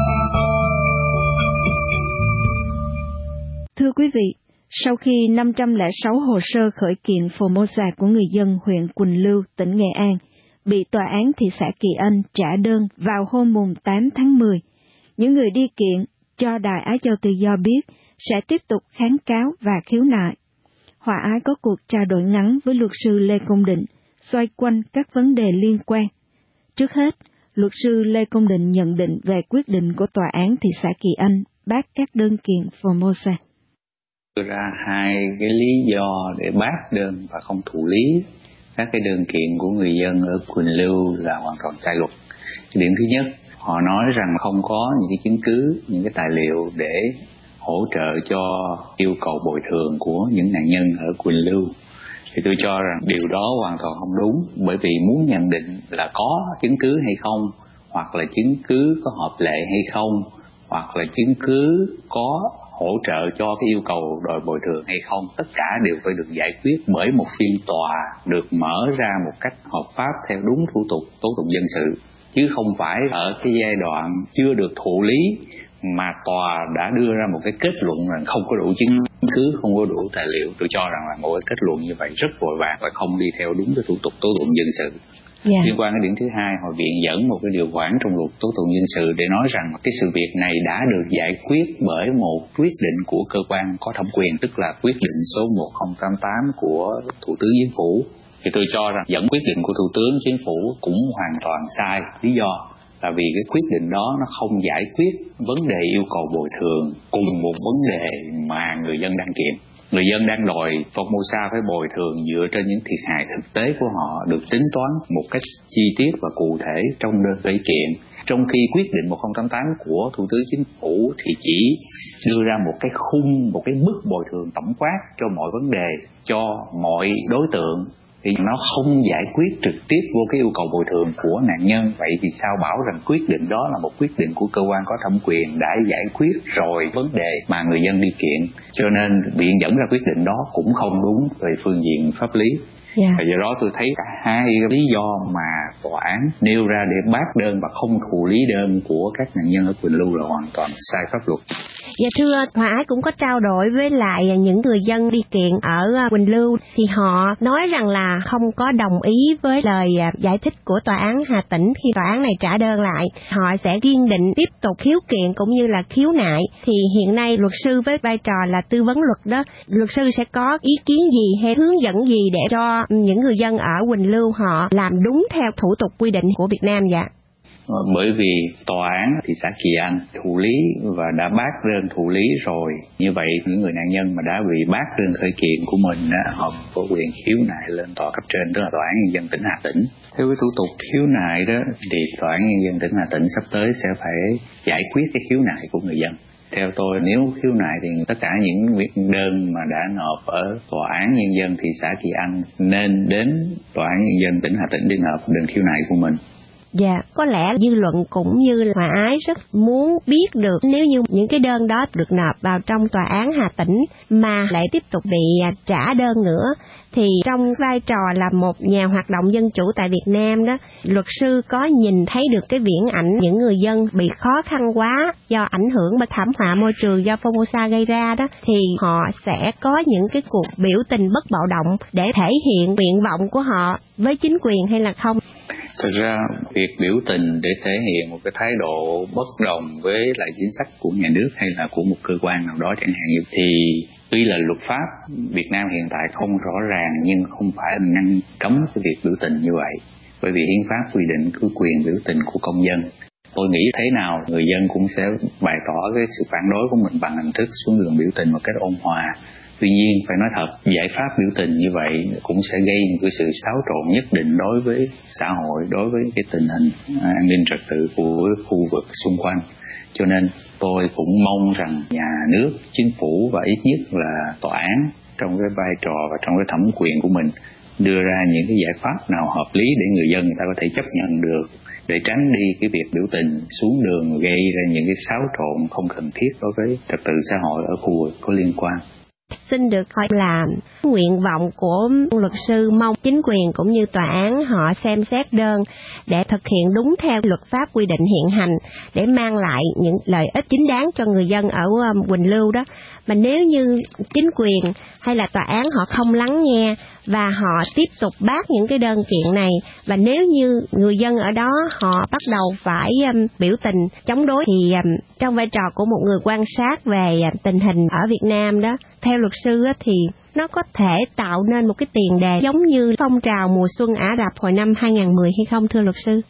Thưa quý vị, sau khi năm trăm lẻ sáu hồ sơ khởi kiện Formosa của người dân huyện Quỳnh Lưu, tỉnh Nghệ An bị tòa án thị xã Kỳ Anh trả đơn vào hôm mùng tám tháng mười, những người đi kiện cho Đài Á Châu Tự Do biết sẽ tiếp tục kháng cáo và khiếu nại. Hòa Ái có cuộc trao đổi ngắn với luật sư Lê Công Định xoay quanh các vấn đề liên quan. Trước hết, luật sư Lê Công Định nhận định về quyết định của tòa án thị xã Kỳ Anh bác các đơn kiện Formosa. Đưa ra hai cái lý do để bác đơn và không thụ lý các cái đơn kiện của người dân ở Quỳnh Lưu là hoàn toàn sai luật. Cái điểm thứ nhất, họ nói rằng không có những cái chứng cứ, những cái tài liệu để hỗ trợ cho yêu cầu bồi thường của những nạn nhân ở Quỳnh Lưu. Thì tôi cho rằng điều đó hoàn toàn không đúng, bởi vì muốn nhận định là có chứng cứ hay không, hoặc là chứng cứ có hợp lệ hay không, hoặc là chứng cứ có hỗ trợ cho cái yêu cầu đòi bồi thường hay không, tất cả đều phải được giải quyết bởi một phiên tòa được mở ra một cách hợp pháp theo đúng thủ tục tố tụng dân sự, chứ không phải ở cái giai đoạn chưa được thụ lý mà tòa đã đưa ra một cái kết luận rằng không có đủ chứng cứ, không có đủ tài liệu. Tôi cho rằng là một cái kết luận như vậy rất vội vàng và không đi theo đúng cái thủ tục tố tụng dân sự. Yeah. Liên quan đến điểm thứ hai, Hội viện dẫn một cái điều khoản trong luật tố tụng dân sự để nói rằng cái sự việc này đã được giải quyết bởi một quyết định của cơ quan có thẩm quyền, tức là quyết định số một không tám tám của Thủ tướng Chính phủ. Thì tôi cho rằng dẫn quyết định của Thủ tướng Chính phủ cũng hoàn toàn sai. Lý do là vì cái quyết định đó nó không giải quyết vấn đề yêu cầu bồi thường cùng một vấn đề mà người dân đang kiện. Người dân đang đòi Formosa phải bồi thường dựa trên những thiệt hại thực tế của họ được tính toán một cách chi tiết và cụ thể trong đơn khởi kiện. Trong khi quyết định một không tám tám của Thủ tướng Chính phủ thì chỉ đưa ra một cái khung, một cái mức bồi thường tổng quát cho mọi vấn đề, cho mọi đối tượng thì nó không giải quyết trực tiếp vô cái yêu cầu bồi thường của nạn nhân. Vậy thì sao bảo rằng quyết định đó là một quyết định của cơ quan có thẩm quyền đã giải quyết rồi vấn đề mà người dân đi kiện, cho nên viện dẫn ra quyết định đó cũng không đúng về phương diện pháp lý. Yeah. Và do đó tôi thấy cả hai lý do mà tòa án nêu ra để bác đơn và không thụ lý đơn của các nạn nhân ở Quỳnh Lưu là hoàn toàn sai pháp luật. Dạ thưa, Hòa Ái cũng có trao đổi với lại những người dân đi kiện ở Quỳnh Lưu, thì họ nói rằng là không có đồng ý với lời giải thích của tòa án Hà Tĩnh khi tòa án này trả đơn lại. Họ sẽ kiên định tiếp tục khiếu kiện cũng như là khiếu nại. Thì hiện nay luật sư với vai trò là tư vấn luật đó, luật sư sẽ có ý kiến gì hay hướng dẫn gì để cho những người dân ở Quỳnh Lưu họ làm đúng theo thủ tục quy định của Việt Nam dạ? Bởi vì tòa án thị xã Kỳ Anh thụ lý và đã bác đơn thụ lý rồi, như vậy những người nạn nhân mà đã bị bác đơn khởi kiện của mình á, họ có quyền khiếu nại lên tòa cấp trên, tức là tòa án nhân dân tỉnh Hà Tĩnh. Theo cái thủ tục khiếu nại đó thì tòa án nhân dân tỉnh Hà Tĩnh sắp tới sẽ phải giải quyết cái khiếu nại của người dân. Theo tôi, nếu khiếu nại thì tất cả những việc đơn mà đã nộp ở tòa án nhân dân thị xã Kỳ Anh nên đến tòa án nhân dân tỉnh Hà Tĩnh để nộp đơn khiếu nại của mình. Dạ, có lẽ dư luận cũng như là Hòa Ái rất muốn biết được nếu như những cái đơn đó được nộp vào trong tòa án Hà Tĩnh mà lại tiếp tục bị trả đơn nữa, thì trong vai trò là một nhà hoạt động dân chủ tại Việt Nam đó, luật sư có nhìn thấy được cái viễn ảnh những người dân bị khó khăn quá do ảnh hưởng bởi thảm họa môi trường do Formosa gây ra đó, thì họ sẽ có những cái cuộc biểu tình bất bạo động để thể hiện nguyện vọng của họ với chính quyền hay là không? Thực ra việc biểu tình để thể hiện một cái thái độ bất đồng với lại chính sách của nhà nước hay là của một cơ quan nào đó chẳng hạn như, thì tuy là luật pháp Việt Nam hiện tại không rõ ràng nhưng không phải là ngăn cấm cái việc biểu tình như vậy, bởi vì hiến pháp quy định cứ quyền biểu tình của công dân. Tôi nghĩ thế nào người dân cũng sẽ bày tỏ cái sự phản đối của mình bằng hình thức xuống đường biểu tình một cách ôn hòa. Tuy nhiên phải nói thật, giải pháp biểu tình như vậy cũng sẽ gây một cái sự xáo trộn nhất định đối với xã hội, đối với cái tình hình an ninh trật tự của khu vực xung quanh. Cho nên tôi cũng mong rằng nhà nước, chính phủ và ít nhất là tòa án trong cái vai trò và trong cái thẩm quyền của mình đưa ra những cái giải pháp nào hợp lý để người dân người ta có thể chấp nhận được, để tránh đi cái việc biểu tình xuống đường gây ra những cái xáo trộn không cần thiết đối với trật tự xã hội ở khu vực có liên quan. Xin được hỏi là nguyện vọng của luật sư mong chính quyền cũng như tòa án họ xem xét đơn để thực hiện đúng theo luật pháp quy định hiện hành để mang lại những lợi ích chính đáng cho người dân ở Quỳnh Lưu đó. Mà nếu như chính quyền hay là tòa án họ không lắng nghe và họ tiếp tục bác những cái đơn kiện này, và nếu như người dân ở đó họ bắt đầu phải um, biểu tình chống đối, thì um, trong vai trò của một người quan sát về uh, tình hình ở Việt Nam đó, theo luật sư á, thì nó có thể tạo nên một cái tiền đề giống như phong trào mùa xuân Ả Rập hồi năm hai không một không hay không thưa luật sư?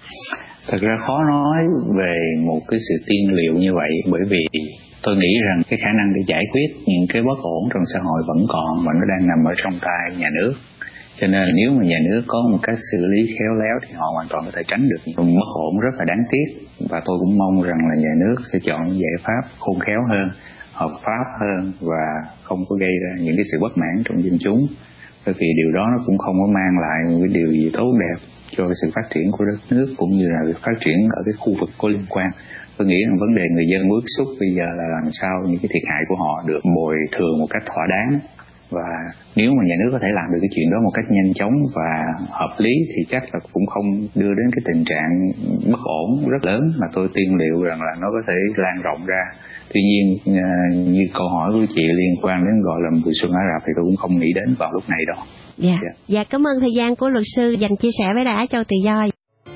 Thật ra khó nói về một cái sự tiên liệu như vậy, bởi vì tôi nghĩ rằng cái khả năng để giải quyết những cái bất ổn trong xã hội vẫn còn và nó đang nằm ở trong tay nhà nước. Cho nên nếu mà nhà nước có một cách xử lý khéo léo thì họ hoàn toàn có thể tránh được những bất ổn rất là đáng tiếc. Và tôi cũng mong rằng là nhà nước sẽ chọn những giải pháp khôn khéo hơn, hợp pháp hơn và không có gây ra những cái sự bất mãn trong dân chúng. Bởi vì điều đó nó cũng không có mang lại một cái điều gì tốt đẹp cho cái sự phát triển của đất nước cũng như là việc phát triển ở cái khu vực có liên quan. Tôi nghĩ rằng vấn đề người dân bức xúc bây giờ là làm sao những cái thiệt hại của họ được bồi thường một cách thỏa đáng. Và nếu mà nhà nước có thể làm được cái chuyện đó một cách nhanh chóng và hợp lý thì chắc là cũng không đưa đến cái tình trạng bất ổn rất lớn mà tôi tiên liệu rằng là nó có thể lan rộng ra. Tuy nhiên như câu hỏi của chị liên quan đến gọi là mùa xuân Ả Rập thì tôi cũng không nghĩ đến vào lúc này đâu. Dạ, yeah. yeah. Dạ, cảm ơn thời gian của luật sư dành chia sẻ với Đài Á Châu Tự Do.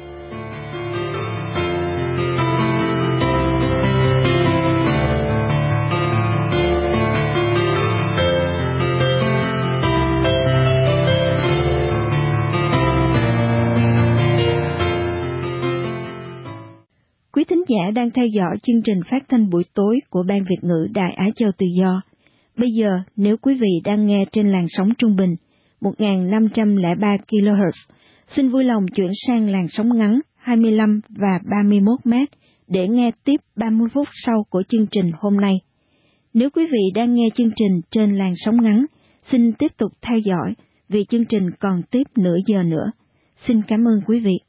Quý thính giả đang theo dõi chương trình phát thanh buổi tối của Ban Việt ngữ Đài Á Châu Tự Do. Bây giờ, nếu quý vị đang nghe trên làn sóng trung bình một nghìn năm trăm lẻ ba ki lô héc, xin vui lòng chuyển sang làn sóng ngắn hai mươi lăm và ba mươi mốt mét để nghe tiếp ba mươi phút sau của chương trình hôm nay. Nếu quý vị đang nghe chương trình trên làn sóng ngắn, xin tiếp tục theo dõi vì chương trình còn tiếp nửa giờ nữa. Xin cảm ơn quý vị.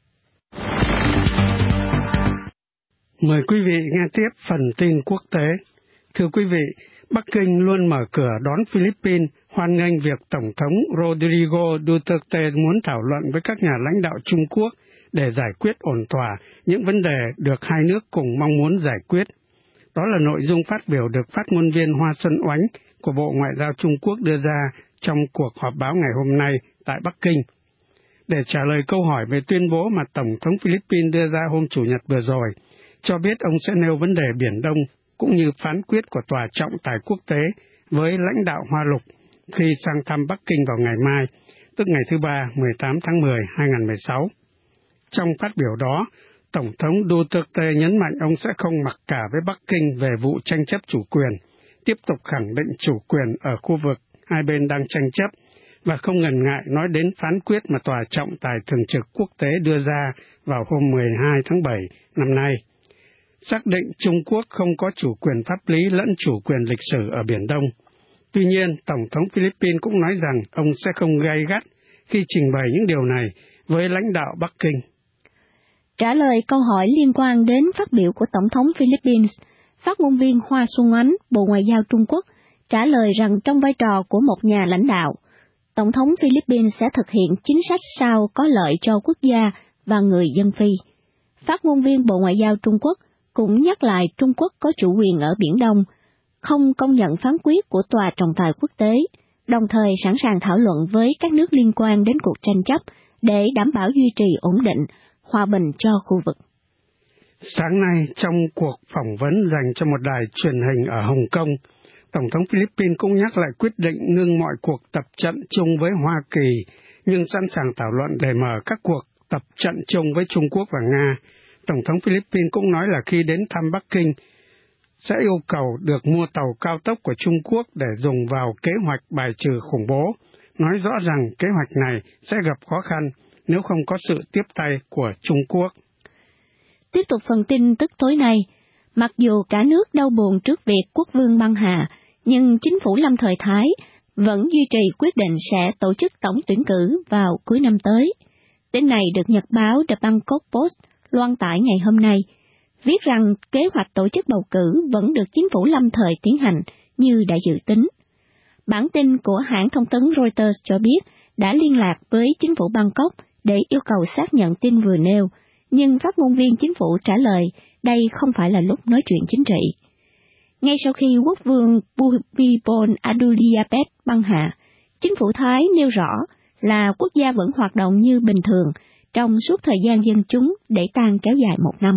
Mời quý vị nghe tiếp phần tin quốc tế. Thưa quý vị, Bắc Kinh luôn mở cửa đón Philippines, hoan nghênh việc Tổng thống Rodrigo Duterte muốn thảo luận với các nhà lãnh đạo Trung Quốc để giải quyết ổn thỏa những vấn đề được hai nước cùng mong muốn giải quyết. Đó là nội dung phát biểu được phát ngôn viên Hoa Xuân Oánh của Bộ Ngoại giao Trung Quốc đưa ra trong cuộc họp báo ngày hôm nay tại Bắc Kinh. Để trả lời câu hỏi về tuyên bố mà Tổng thống Philippines đưa ra hôm Chủ nhật vừa rồi, cho biết ông sẽ nêu vấn đề Biển Đông cũng như phán quyết của Tòa trọng tài quốc tế với lãnh đạo Hoa Lục khi sang thăm Bắc Kinh vào ngày mai, tức ngày thứ Ba, mười tám tháng mười, hai nghìn không trăm mười sáu. Trong phát biểu đó, Tổng thống Duterte nhấn mạnh ông sẽ không mặc cả với Bắc Kinh về vụ tranh chấp chủ quyền, tiếp tục khẳng định chủ quyền ở khu vực hai bên đang tranh chấp, và không ngần ngại nói đến phán quyết mà Tòa trọng tài thường trực quốc tế đưa ra vào hôm mười hai tháng bảy năm nay. Xác định Trung Quốc không có chủ quyền pháp lý lẫn chủ quyền lịch sử ở Biển Đông. Tuy nhiên, Tổng thống Philippines cũng nói rằng ông sẽ không gay gắt khi trình bày những điều này với lãnh đạo Bắc Kinh. Trả lời câu hỏi liên quan đến phát biểu của Tổng thống Philippines, phát ngôn viên Hoa Xuân Oánh, Bộ Ngoại giao Trung Quốc, trả lời rằng trong vai trò của một nhà lãnh đạo, Tổng thống Philippines sẽ thực hiện chính sách sao có lợi cho quốc gia và người dân Phi. Phát ngôn viên Bộ Ngoại giao Trung Quốc cũng nhắc lại Trung Quốc có chủ quyền ở Biển Đông, không công nhận phán quyết của Tòa trọng tài quốc tế, đồng thời sẵn sàng thảo luận với các nước liên quan đến cuộc tranh chấp để đảm bảo duy trì ổn định, hòa bình cho khu vực. Sáng nay, trong cuộc phỏng vấn dành cho một đài truyền hình ở Hồng Kông, Tổng thống Philippines cũng nhắc lại quyết định ngưng mọi cuộc tập trận chung với Hoa Kỳ, nhưng sẵn sàng thảo luận để mở các cuộc tập trận chung với Trung Quốc và Nga. Tổng thống Philippines cũng nói là khi đến thăm Bắc Kinh, sẽ yêu cầu được mua tàu cao tốc của Trung Quốc để dùng vào kế hoạch bài trừ khủng bố, nói rõ rằng kế hoạch này sẽ gặp khó khăn nếu không có sự tiếp tay của Trung Quốc. Tiếp tục phần tin tức tối nay, mặc dù cả nước đau buồn trước việc quốc vương băng hà, nhưng chính phủ lâm thời Thái vẫn duy trì quyết định sẽ tổ chức tổng tuyển cử vào cuối năm tới. Tin này được nhật báo The Bangkok Post loan tải ngày hôm nay, viết rằng kế hoạch tổ chức bầu cử vẫn được chính phủ lâm thời tiến hành như đã dự tính. Bản tin của hãng thông tấn Reuters cho biết đã liên lạc với chính phủ Bangkok để yêu cầu xác nhận tin vừa nêu, nhưng phát ngôn viên chính phủ trả lời đây không phải là lúc nói chuyện chính trị. Ngay sau khi quốc vương Bhumibol Adulyadej băng hà, chính phủ Thái nêu rõ là quốc gia vẫn hoạt động như bình thường trong suốt thời gian dân chúng để tang kéo dài một năm.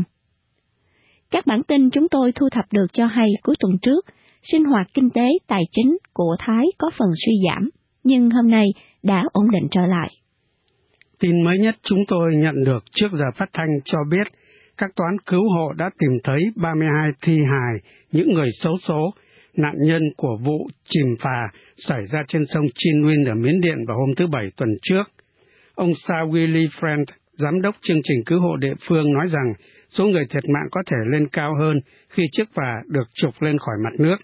Các bản tin chúng tôi thu thập được cho hay cuối tuần trước, sinh hoạt kinh tế tài chính của Thái có phần suy giảm, nhưng hôm nay đã ổn định trở lại. Tin mới nhất chúng tôi nhận được trước giờ phát thanh cho biết, các toán cứu hộ đã tìm thấy ba mươi hai thi hài những người xấu số, nạn nhân của vụ chìm phà xảy ra trên sông Chin Win ở Miến Điện vào hôm thứ Bảy tuần trước. Ông Sa Willy Friend, giám đốc chương trình cứu hộ địa phương, nói rằng số người thiệt mạng có thể lên cao hơn khi chiếc phà được trục lên khỏi mặt nước.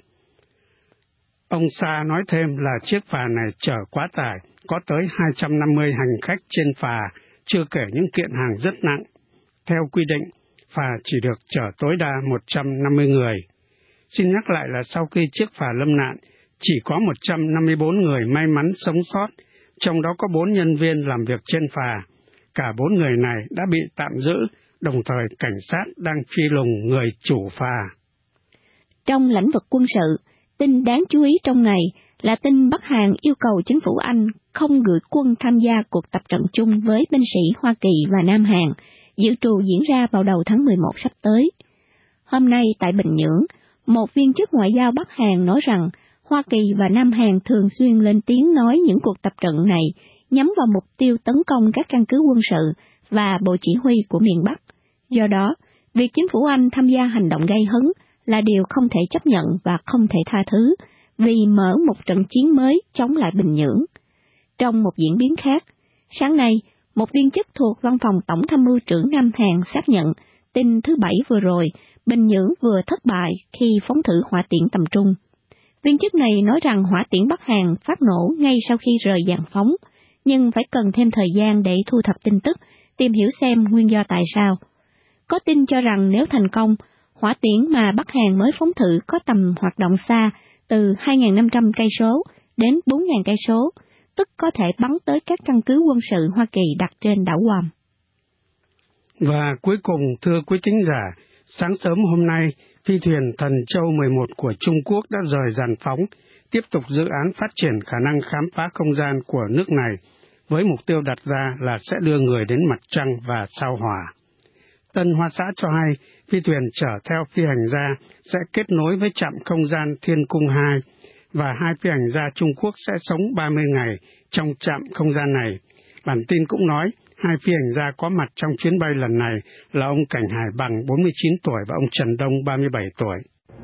Ông Sa nói thêm là chiếc phà này chở quá tải, có tới hai trăm năm mươi hành khách trên phà, chưa kể những kiện hàng rất nặng. Theo quy định, phà chỉ được chở tối đa một trăm năm mươi người. Xin nhắc lại là sau khi chiếc phà lâm nạn, chỉ có một trăm năm mươi bốn người may mắn sống sót, trong đó có bốn nhân viên làm việc trên phà. Cả bốn người này đã bị tạm giữ, đồng thời cảnh sát đang truy lùng người chủ phà. Trong lĩnh vực quân sự, tin đáng chú ý trong ngày là tin Bắc Hàn yêu cầu chính phủ Anh không gửi quân tham gia cuộc tập trận chung với binh sĩ Hoa Kỳ và Nam Hàn, dự trù diễn ra vào đầu tháng mười một sắp tới. Hôm nay tại Bình Nhưỡng, một viên chức ngoại giao Bắc Hàn nói rằng Hoa Kỳ và Nam Hàn thường xuyên lên tiếng nói những cuộc tập trận này nhắm vào mục tiêu tấn công các căn cứ quân sự và bộ chỉ huy của miền Bắc. Do đó, việc chính phủ Anh tham gia hành động gây hấn là điều không thể chấp nhận và không thể tha thứ, vì mở một trận chiến mới chống lại Bình Nhưỡng. Trong một diễn biến khác, sáng nay, một viên chức thuộc Văn phòng Tổng tham mưu trưởng Nam Hàn xác nhận tin thứ Bảy vừa rồi, Bình Nhưỡng vừa thất bại khi phóng thử hỏa tiễn tầm trung. Viên chức này nói rằng hỏa tiễn Bắc Hàn phát nổ ngay sau khi rời dàn phóng, nhưng phải cần thêm thời gian để thu thập tin tức, tìm hiểu xem nguyên do tại sao. Có tin cho rằng nếu thành công, hỏa tiễn mà Bắc Hàn mới phóng thử có tầm hoạt động xa từ hai nghìn năm trăm cây số đến bốn nghìn cây số, tức có thể bắn tới các căn cứ quân sự Hoa Kỳ đặt trên đảo Guam. Và cuối cùng, thưa quý thính giả, sáng sớm hôm nay, phi thuyền Thần Châu mười một của Trung Quốc đã rời dàn phóng, tiếp tục dự án phát triển khả năng khám phá không gian của nước này, với mục tiêu đặt ra là sẽ đưa người đến mặt trăng và sao Hỏa. Tân Hoa Xã cho hay, phi thuyền chở theo phi hành gia sẽ kết nối với trạm không gian Thiên Cung hai, và hai phi hành gia Trung Quốc sẽ sống ba mươi ngày trong trạm không gian này. Bản tin cũng nói, hai phi hành gia có mặt trong chuyến bay lần này là ông Cảnh Hải Bằng bốn mươi chín tuổi và ông Trần Đông ba mươi bảy tuổi.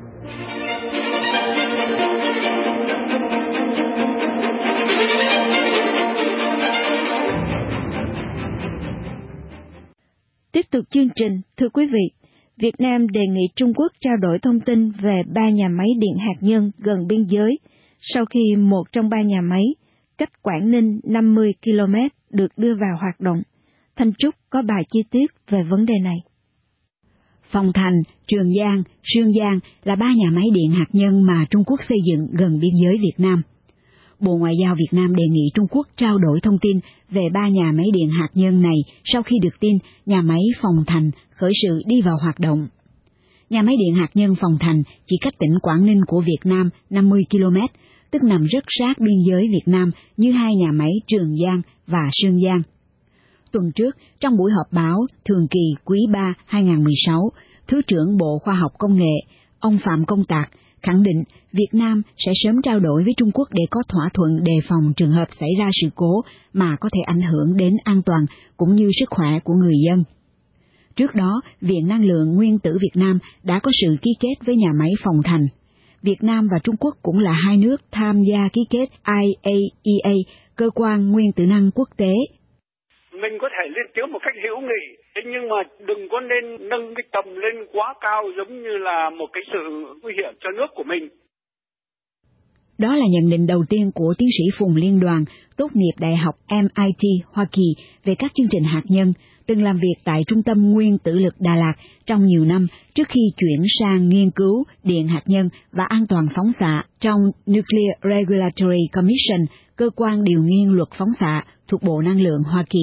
Tiếp tục chương trình, thưa quý vị, Việt Nam đề nghị Trung Quốc trao đổi thông tin về ba nhà máy điện hạt nhân gần biên giới sau khi một trong ba nhà máy, cách Quảng Ninh năm mươi ki lô mét, được đưa vào hoạt động. Thanh Trúc có bài chi tiết về vấn đề này. Phong Thành, Trường Giang, Sương Giang là ba nhà máy điện hạt nhân mà Trung Quốc xây dựng gần biên giới Việt Nam. Bộ Ngoại giao Việt Nam đề nghị Trung Quốc trao đổi thông tin về ba nhà máy điện hạt nhân này sau khi được tin nhà máy Phong Thành khởi sự đi vào hoạt động. Nhà máy điện hạt nhân Phong Thành chỉ cách tỉnh Quảng Ninh của Việt Nam năm mươi ki lô mét, tức nằm rất sát biên giới Việt Nam như hai nhà máy Trường Giang và Sương Giang. Tuần trước, trong buổi họp báo thường kỳ quý ba hai nghìn không trăm mười sáu, Thứ trưởng Bộ Khoa học Công nghệ, ông Phạm Công Tạc, khẳng định Việt Nam sẽ sớm trao đổi với Trung Quốc để có thỏa thuận đề phòng trường hợp xảy ra sự cố mà có thể ảnh hưởng đến an toàn cũng như sức khỏe của người dân. Trước đó, Viện Năng lượng Nguyên tử Việt Nam đã có sự ký kết với nhà máy Phong Thành. Việt Nam và Trung Quốc cũng là hai nước tham gia ký kết I A E A, cơ quan nguyên tử năng quốc tế. Mình có thể lên tiếng một cách hữu nghị, thế nhưng mà đừng có nên nâng cái tầm lên quá cao giống như là một cái sự nguy hiểm cho nước của mình. Đó là nhận định đầu tiên của tiến sĩ Phùng Liên Đoàn, tốt nghiệp Đại học M I T Hoa Kỳ về các chương trình hạt nhân, từng làm việc tại Trung tâm Nguyên tử lực Đà Lạt trong nhiều năm trước khi chuyển sang nghiên cứu điện hạt nhân và an toàn phóng xạ trong Nuclear Regulatory Commission, cơ quan điều nghiên luật phóng xạ thuộc Bộ Năng lượng Hoa Kỳ.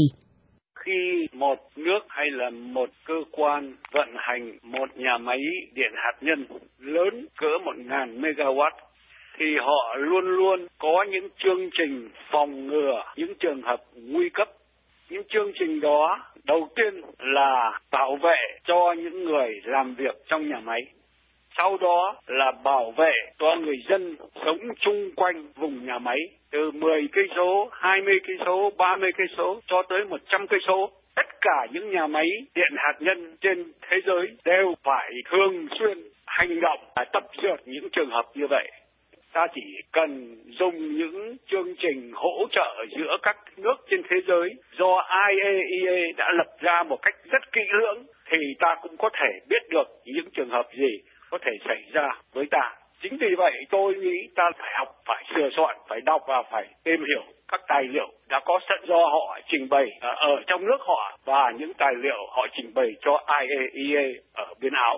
Khi một nước hay là một cơ quan vận hành một nhà máy điện hạt nhân lớn cỡ một ngàn megawatt, thì họ luôn luôn có những chương trình phòng ngừa những trường hợp nguy cấp. Những chương trình đó đầu tiên là bảo vệ cho những người làm việc trong nhà máy. Sau đó là bảo vệ cho người dân sống chung quanh vùng nhà máy từ mười cây số, hai mươi cây số, ba mươi cây số cho tới một trăm cây số. Tất cả những nhà máy điện hạt nhân trên thế giới đều phải thường xuyên hành động và tập dượt những trường hợp như vậy. Ta chỉ cần dùng những chương trình hỗ trợ giữa các nước trên thế giới do I A E A đã lập ra một cách rất kỹ lưỡng thì ta cũng có thể biết được những trường hợp gì có thể xảy ra với ta. Chính vì vậy tôi nghĩ ta phải học, phải sửa soạn, phải đọc và phải tìm hiểu các tài liệu đã có sẵn do họ trình bày ở trong nước họ và những tài liệu họ trình bày cho I A E A ở bên Áo.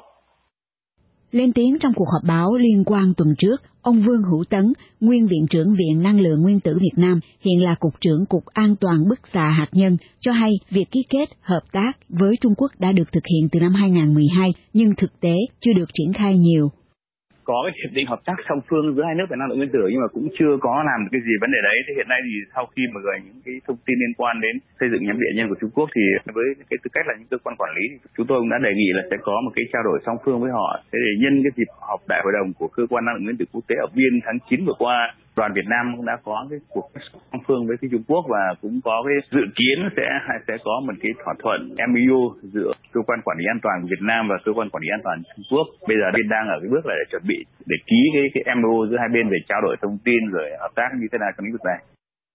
Lên tiếng trong cuộc họp báo liên quan tuần trước, ông Vương Hữu Tấn, nguyên Viện trưởng Viện Năng lượng Nguyên tử Việt Nam, hiện là Cục trưởng Cục An toàn bức xạ hạt nhân, cho hay việc ký kết hợp tác với Trung Quốc đã được thực hiện từ năm hai nghìn không trăm mười hai, nhưng thực tế chưa được triển khai nhiều. Có cái hiệp định hợp tác song phương giữa hai nước về năng lượng nguyên tử nhưng mà cũng chưa có làm được cái gì vấn đề đấy. Thì hiện nay thì sau khi mà gửi những cái thông tin liên quan đến xây dựng nhà máy điện nhân của Trung Quốc thì với cái tư cách là những cơ quan quản lý thì chúng tôi cũng đã đề nghị là sẽ có một cái trao đổi song phương với họ. Thế để nhân cái dịp họp đại hội đồng của cơ quan năng lượng nguyên tử quốc tế ở Biên tháng chín vừa qua, đoàn Việt Nam cũng đã có cái cuộc song phương với cái Trung Quốc và cũng có cái dự kiến sẽ sẽ có một cái thỏa thuận M O U giữa cơ quan quản lý an toàn của Việt Nam và cơ quan quản lý an toàn Trung Quốc. Bây giờ bên đang ở cái bước là để chuẩn bị để ký cái cái M O U giữa hai bên về trao đổi thông tin rồi hợp tác như thế nào trong lĩnh vực này.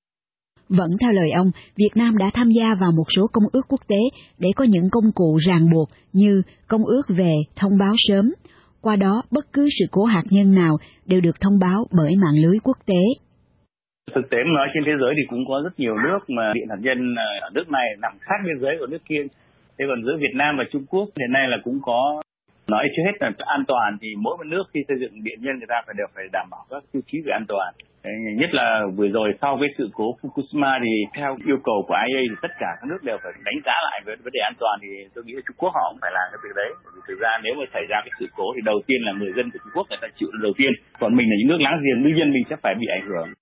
Vẫn theo lời ông, Việt Nam đã tham gia vào một số công ước quốc tế để có những công cụ ràng buộc như công ước về thông báo sớm. Qua đó, bất cứ sự cố hạt nhân nào đều được thông báo bởi mạng lưới quốc tế. Thực tế mà nói trên thế giới thì cũng có rất nhiều nước mà điện hạt nhân ở nước này nằm sát biên giới của nước kia. Thế còn giữa Việt Nam và Trung Quốc hiện nay là cũng có, nói chưa hết là an toàn thì mỗi một nước khi xây dựng điện nhân người ta phải đều phải đảm bảo các tiêu chí về an toàn. Đấy, nhất là vừa rồi sau cái sự cố Fukushima thì theo yêu cầu của i a thì tất cả các nước đều phải đánh giá lại về vấn đề an toàn, thì tôi nghĩ là Trung Quốc họ cũng phải làm cái việc đấy. Bởi vì thực ra nếu mà xảy ra cái sự cố thì đầu tiên là người dân của Trung Quốc người ta chịu đầu tiên, còn mình là những nước láng giềng đương nhiên mình sẽ phải bị ảnh hưởng.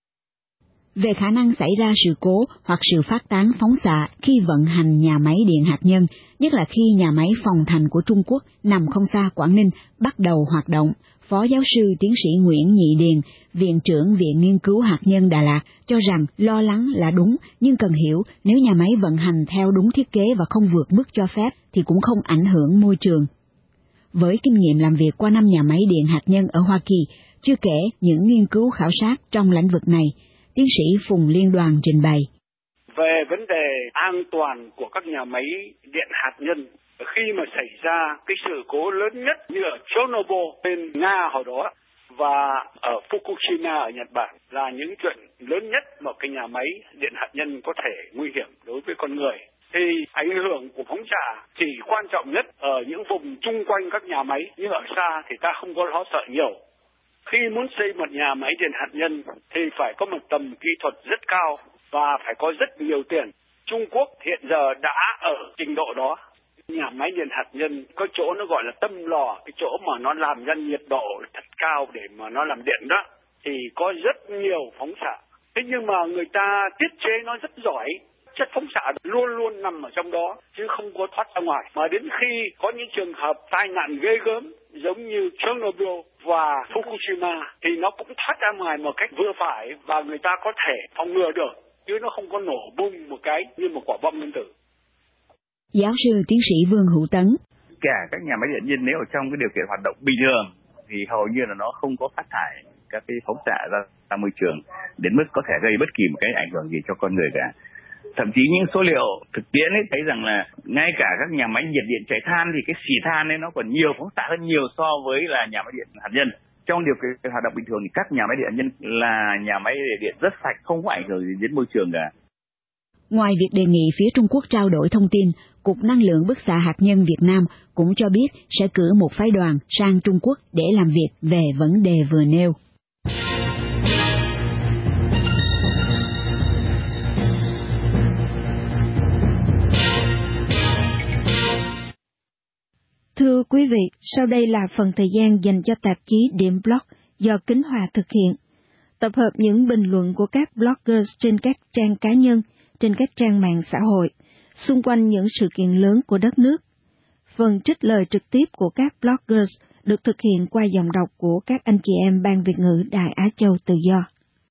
Về khả năng xảy ra sự cố hoặc sự phát tán phóng xạ khi vận hành nhà máy điện hạt nhân, nhất là khi nhà máy Phòng Thành của Trung Quốc nằm không xa Quảng Ninh bắt đầu hoạt động, Phó giáo sư tiến sĩ Nguyễn Nhị Điền, Viện trưởng Viện Nghiên cứu Hạt nhân Đà Lạt cho rằng lo lắng là đúng, nhưng cần hiểu nếu nhà máy vận hành theo đúng thiết kế và không vượt mức cho phép thì cũng không ảnh hưởng môi trường. Với kinh nghiệm làm việc qua năm nhà máy điện hạt nhân ở Hoa Kỳ, chưa kể những nghiên cứu khảo sát trong lĩnh vực này, tiến sĩ Phùng Liên Đoàn trình bày. Về vấn đề an toàn của các nhà máy điện hạt nhân, khi mà xảy ra cái sự cố lớn nhất như ở Chernobyl bên Nga hồi đó và ở Fukushima ở Nhật Bản là những chuyện lớn nhất mà cái nhà máy điện hạt nhân có thể nguy hiểm đối với con người, thì ảnh hưởng của phóng xạ chỉ quan trọng nhất ở những vùng chung quanh các nhà máy, nhưng ở xa thì ta không có lo sợ nhiều. Khi muốn xây một nhà máy điện hạt nhân thì phải có một tầm kỹ thuật rất cao và phải có rất nhiều tiền. Trung Quốc hiện giờ đã ở trình độ đó. Nhà máy điện hạt nhân có chỗ nó gọi là tâm lò, cái chỗ mà nó làm ra nhiệt độ thật cao để mà nó làm điện đó, thì có rất nhiều phóng xạ. Thế nhưng mà người ta tiết chế nó rất giỏi, chất phóng xạ luôn luôn nằm ở trong đó chứ không có thoát ra ngoài. Mà đến khi có những trường hợp tai nạn ghê gớm giống như Chernobyl và Fukushima thì nó cũng thoát ra ngoài một cách vừa phải và người ta có thể phòng ngừa được, chứ nó không có nổ bung một cái như một quả bom nguyên tử. Giáo sư tiến sĩ Vương Hữu Tấn. Cả các nhà máy điện nhân nếu ở trong cái điều kiện hoạt động bình thường thì hầu như là nó không có phát thải các cái phóng xạ ra, ra môi trường đến mức có thể gây bất kỳ một cái ảnh hưởng gì cho con người cả. Thậm chí những số liệu thực tiễn ấy thấy rằng là ngay cả các nhà máy nhiệt điện chạy than thì cái xì than ấy nó còn nhiều phóng xạ hơn nhiều so với là nhà máy điện hạt nhân. Trong điều kiện hoạt động bình thường thì các nhà máy điện hạt nhân là nhà máy điện rất sạch, không có ảnh hưởng gì đến môi trường cả. Ngoài việc đề nghị phía Trung Quốc trao đổi thông tin, Cục Năng lượng bức xạ hạt nhân Việt Nam cũng cho biết sẽ cử một phái đoàn sang Trung Quốc để làm việc về vấn đề vừa nêu. Thưa quý vị, sau đây là phần thời gian dành cho tạp chí Điểm Blog do Kính Hòa thực hiện. Tập hợp những bình luận của các bloggers trên các trang cá nhân, trên các trang mạng xã hội, xung quanh những sự kiện lớn của đất nước. Phần trích lời trực tiếp của các bloggers được thực hiện qua giọng đọc của các anh chị em Ban Việt ngữ Đài Á Châu Tự Do.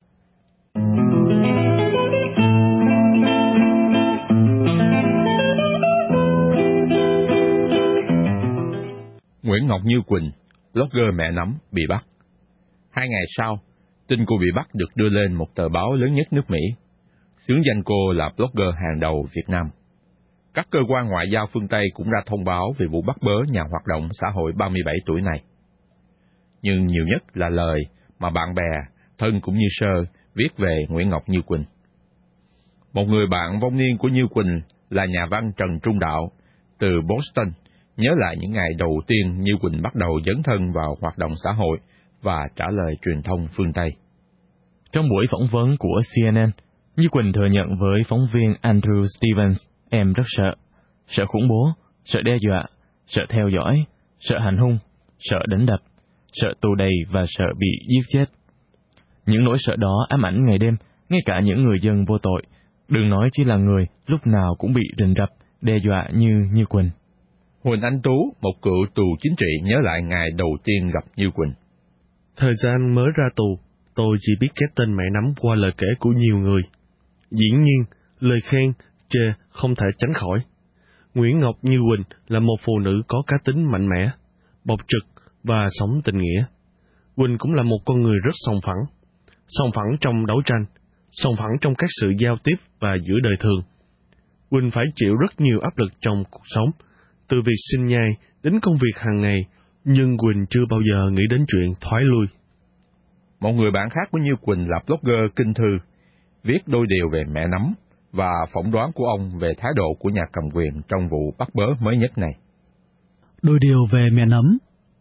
Nguyễn Ngọc Như Quỳnh, blogger mẹ nấm, bị bắt. Hai ngày sau, tin cô bị bắt được đưa lên một tờ báo lớn nhất nước Mỹ. Xướng danh cô là blogger hàng đầu Việt Nam. Các cơ quan ngoại giao phương Tây cũng ra thông báo về vụ bắt bớ nhà hoạt động xã hội ba mươi bảy tuổi này. Nhưng nhiều nhất là lời mà bạn bè, thân cũng như sơ viết về Nguyễn Ngọc Như Quỳnh. Một người bạn vong niên của Như Quỳnh là nhà văn Trần Trung Đạo từ Boston nhớ lại những ngày đầu tiên Như Quỳnh bắt đầu dấn thân vào hoạt động xã hội và trả lời truyền thông phương Tây. Trong buổi phỏng vấn của xê en en, Như Quỳnh thừa nhận với phóng viên Andrew Stevens, em rất sợ. Sợ khủng bố, sợ đe dọa, sợ theo dõi, sợ hành hung, sợ đánh đập, sợ tù đầy và sợ bị giết chết. Những nỗi sợ đó ám ảnh ngày đêm, ngay cả những người dân vô tội, đừng nói chỉ là người lúc nào cũng bị rình rập, đe dọa như Như Quỳnh. Huỳnh Anh Tú, một cựu tù chính trị, nhớ lại ngày đầu tiên gặp Như Quỳnh. Thời gian mới ra tù, tôi chỉ biết cái tên mẹ nắm qua lời kể của nhiều người. Dĩ nhiên, lời khen, chê không thể tránh khỏi. Nguyễn Ngọc Như Quỳnh là một phụ nữ có cá tính mạnh mẽ, bộc trực và sống tình nghĩa. Quỳnh cũng là một con người rất sòng phẳng, sòng phẳng trong đấu tranh, sòng phẳng trong các sự giao tiếp và giữa đời thường. Quỳnh phải chịu rất nhiều áp lực trong cuộc sống, từ việc sinh nhai đến công việc hàng ngày, nhưng Quỳnh chưa bao giờ nghĩ đến chuyện thoái lui. Một người bạn khác của Như Quỳnh là blogger Kinh Thư, viết đôi điều về mẹ nấm và phỏng đoán của ông về thái độ của nhà cầm quyền trong vụ bắt bớ mới nhất này. Đôi điều về mẹ nấm.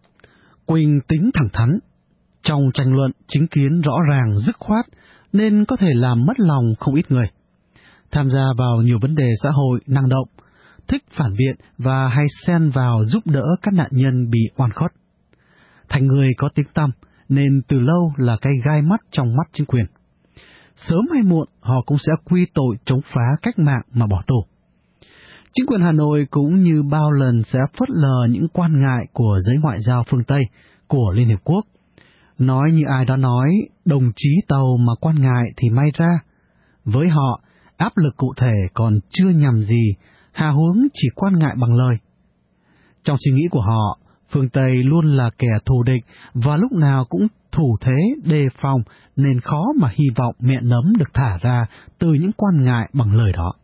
Quỳnh tính thẳng thắn, trong tranh luận chính kiến rõ ràng dứt khoát nên có thể làm mất lòng không ít người. Tham gia vào nhiều vấn đề xã hội năng động, thích phản biện và hay xen vào giúp đỡ các nạn nhân bị oan khuất. Thành người có tiếng tăm nên từ lâu là cái gai mắt trong mắt chính quyền. Sớm hay muộn họ cũng sẽ quy tội chống phá cách mạng mà bỏ tù. Chính quyền Hà Nội cũng như bao lần sẽ phớt lờ những quan ngại của giới ngoại giao phương Tây, của Liên Hiệp Quốc. Nói như ai đó nói, đồng chí tàu mà quan ngại thì may ra. Với họ, áp lực cụ thể còn chưa nhằm gì, hà huống chỉ quan ngại bằng lời. Trong suy nghĩ của họ, phương Tây luôn là kẻ thù địch và lúc nào cũng thủ thế đề phòng nên khó mà hy vọng mẹ nấm được thả ra từ những quan ngại bằng lời đó.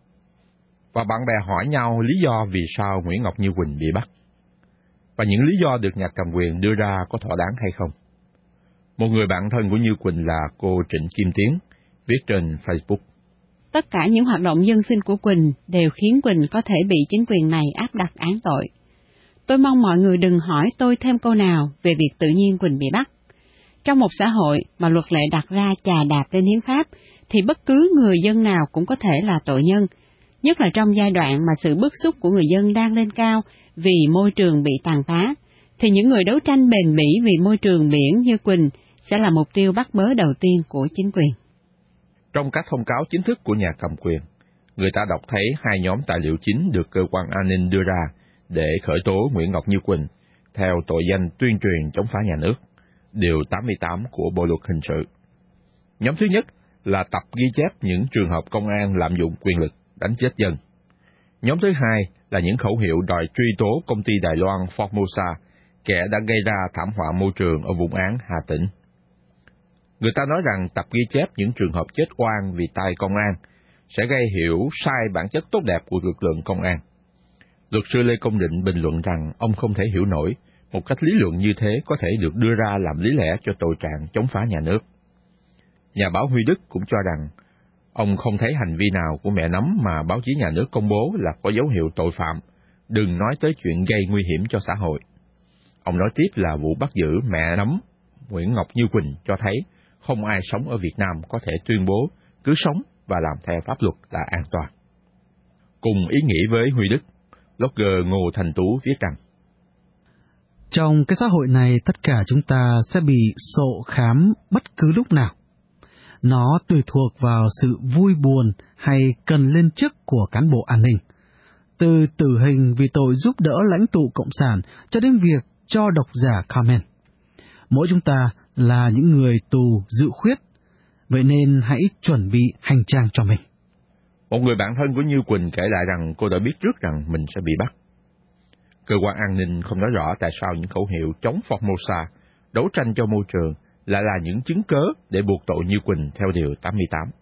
Và bạn bè hỏi nhau lý do vì sao Nguyễn Ngọc Như Quỳnh bị bắt. Và những lý do được nhà cầm quyền đưa ra có thỏa đáng hay không. Một người bạn thân của Như Quỳnh là cô Trịnh Kim Tiến, viết trên Facebook. Tất cả những hoạt động dân sinh của Quỳnh đều khiến Quỳnh có thể bị chính quyền này áp đặt án tội. Tôi mong mọi người đừng hỏi tôi thêm câu nào về việc tự nhiên Quỳnh bị bắt. Trong một xã hội mà luật lệ đặt ra chà đạp lên hiến pháp, thì bất cứ người dân nào cũng có thể là tội nhân, nhất là trong giai đoạn mà sự bức xúc của người dân đang lên cao vì môi trường bị tàn phá, thì những người đấu tranh bền bỉ vì môi trường biển như Quỳnh sẽ là mục tiêu bắt bớ đầu tiên của chính quyền. Trong các thông cáo chính thức của nhà cầm quyền, người ta đọc thấy hai nhóm tài liệu chính được cơ quan an ninh đưa ra để khởi tố Nguyễn Ngọc Như Quỳnh theo tội danh tuyên truyền chống phá nhà nước, điều tám mươi tám của Bộ luật hình sự. Nhóm thứ nhất là tập ghi chép những trường hợp công an lạm dụng quyền lực đánh chết dân. Nhóm thứ hai là những khẩu hiệu đòi truy tố công ty Đài Loan Formosa, kẻ đã gây ra thảm họa môi trường ở Vũng Áng, Hà Tĩnh. Người ta nói rằng tập ghi chép những trường hợp chết oan vì tay công an sẽ gây hiểu sai bản chất tốt đẹp của lực lượng công an. Luật sư Lê Công Định bình luận rằng ông không thể hiểu nổi một cách lý luận như thế có thể được đưa ra làm lý lẽ cho tội trạng chống phá nhà nước. Nhà báo Huy Đức cũng cho rằng ông không thấy hành vi nào của mẹ nấm mà báo chí nhà nước công bố là có dấu hiệu tội phạm, đừng nói tới chuyện gây nguy hiểm cho xã hội. Ông nói tiếp là vụ bắt giữ mẹ nấm Nguyễn Ngọc Như Quỳnh cho thấy không ai sống ở Việt Nam có thể tuyên bố cứ sống và làm theo pháp luật là an toàn. Cùng ý nghĩ với Huy Đức, blogger Ngô Thành Tú viết rằng: trong cái xã hội này tất cả chúng ta sẽ bị sộ khám bất cứ lúc nào. Nó tùy thuộc vào sự vui buồn hay cần lên chức của cán bộ an ninh. Từ tử hình vì tội giúp đỡ lãnh tụ Cộng sản cho đến việc cho độc giả comment. Mỗi chúng ta là những người tù dự khuyết, vậy nên hãy chuẩn bị hành trang cho mình. Một người bạn thân của Như Quỳnh kể lại rằng cô đã biết trước rằng mình sẽ bị bắt. Cơ quan an ninh không nói rõ tại sao những khẩu hiệu chống Formosa, đấu tranh cho môi trường lại là những chứng cớ để buộc tội Như Quỳnh theo điều tám mươi tám.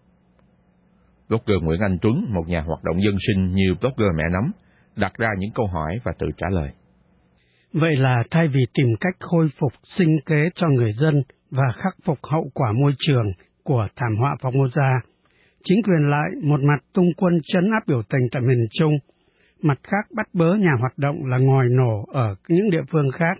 Blogger Nguyễn Anh Tuấn, một nhà hoạt động dân sinh như blogger mẹ nấm, đặt ra những câu hỏi và tự trả lời. Vậy là thay vì tìm cách khôi phục sinh kế cho người dân và khắc phục hậu quả môi trường của thảm họa Formosa, chính quyền lại một mặt tung quân trấn áp biểu tình tại miền Trung, mặt khác bắt bớ nhà hoạt động là ngòi nổ ở những địa phương khác.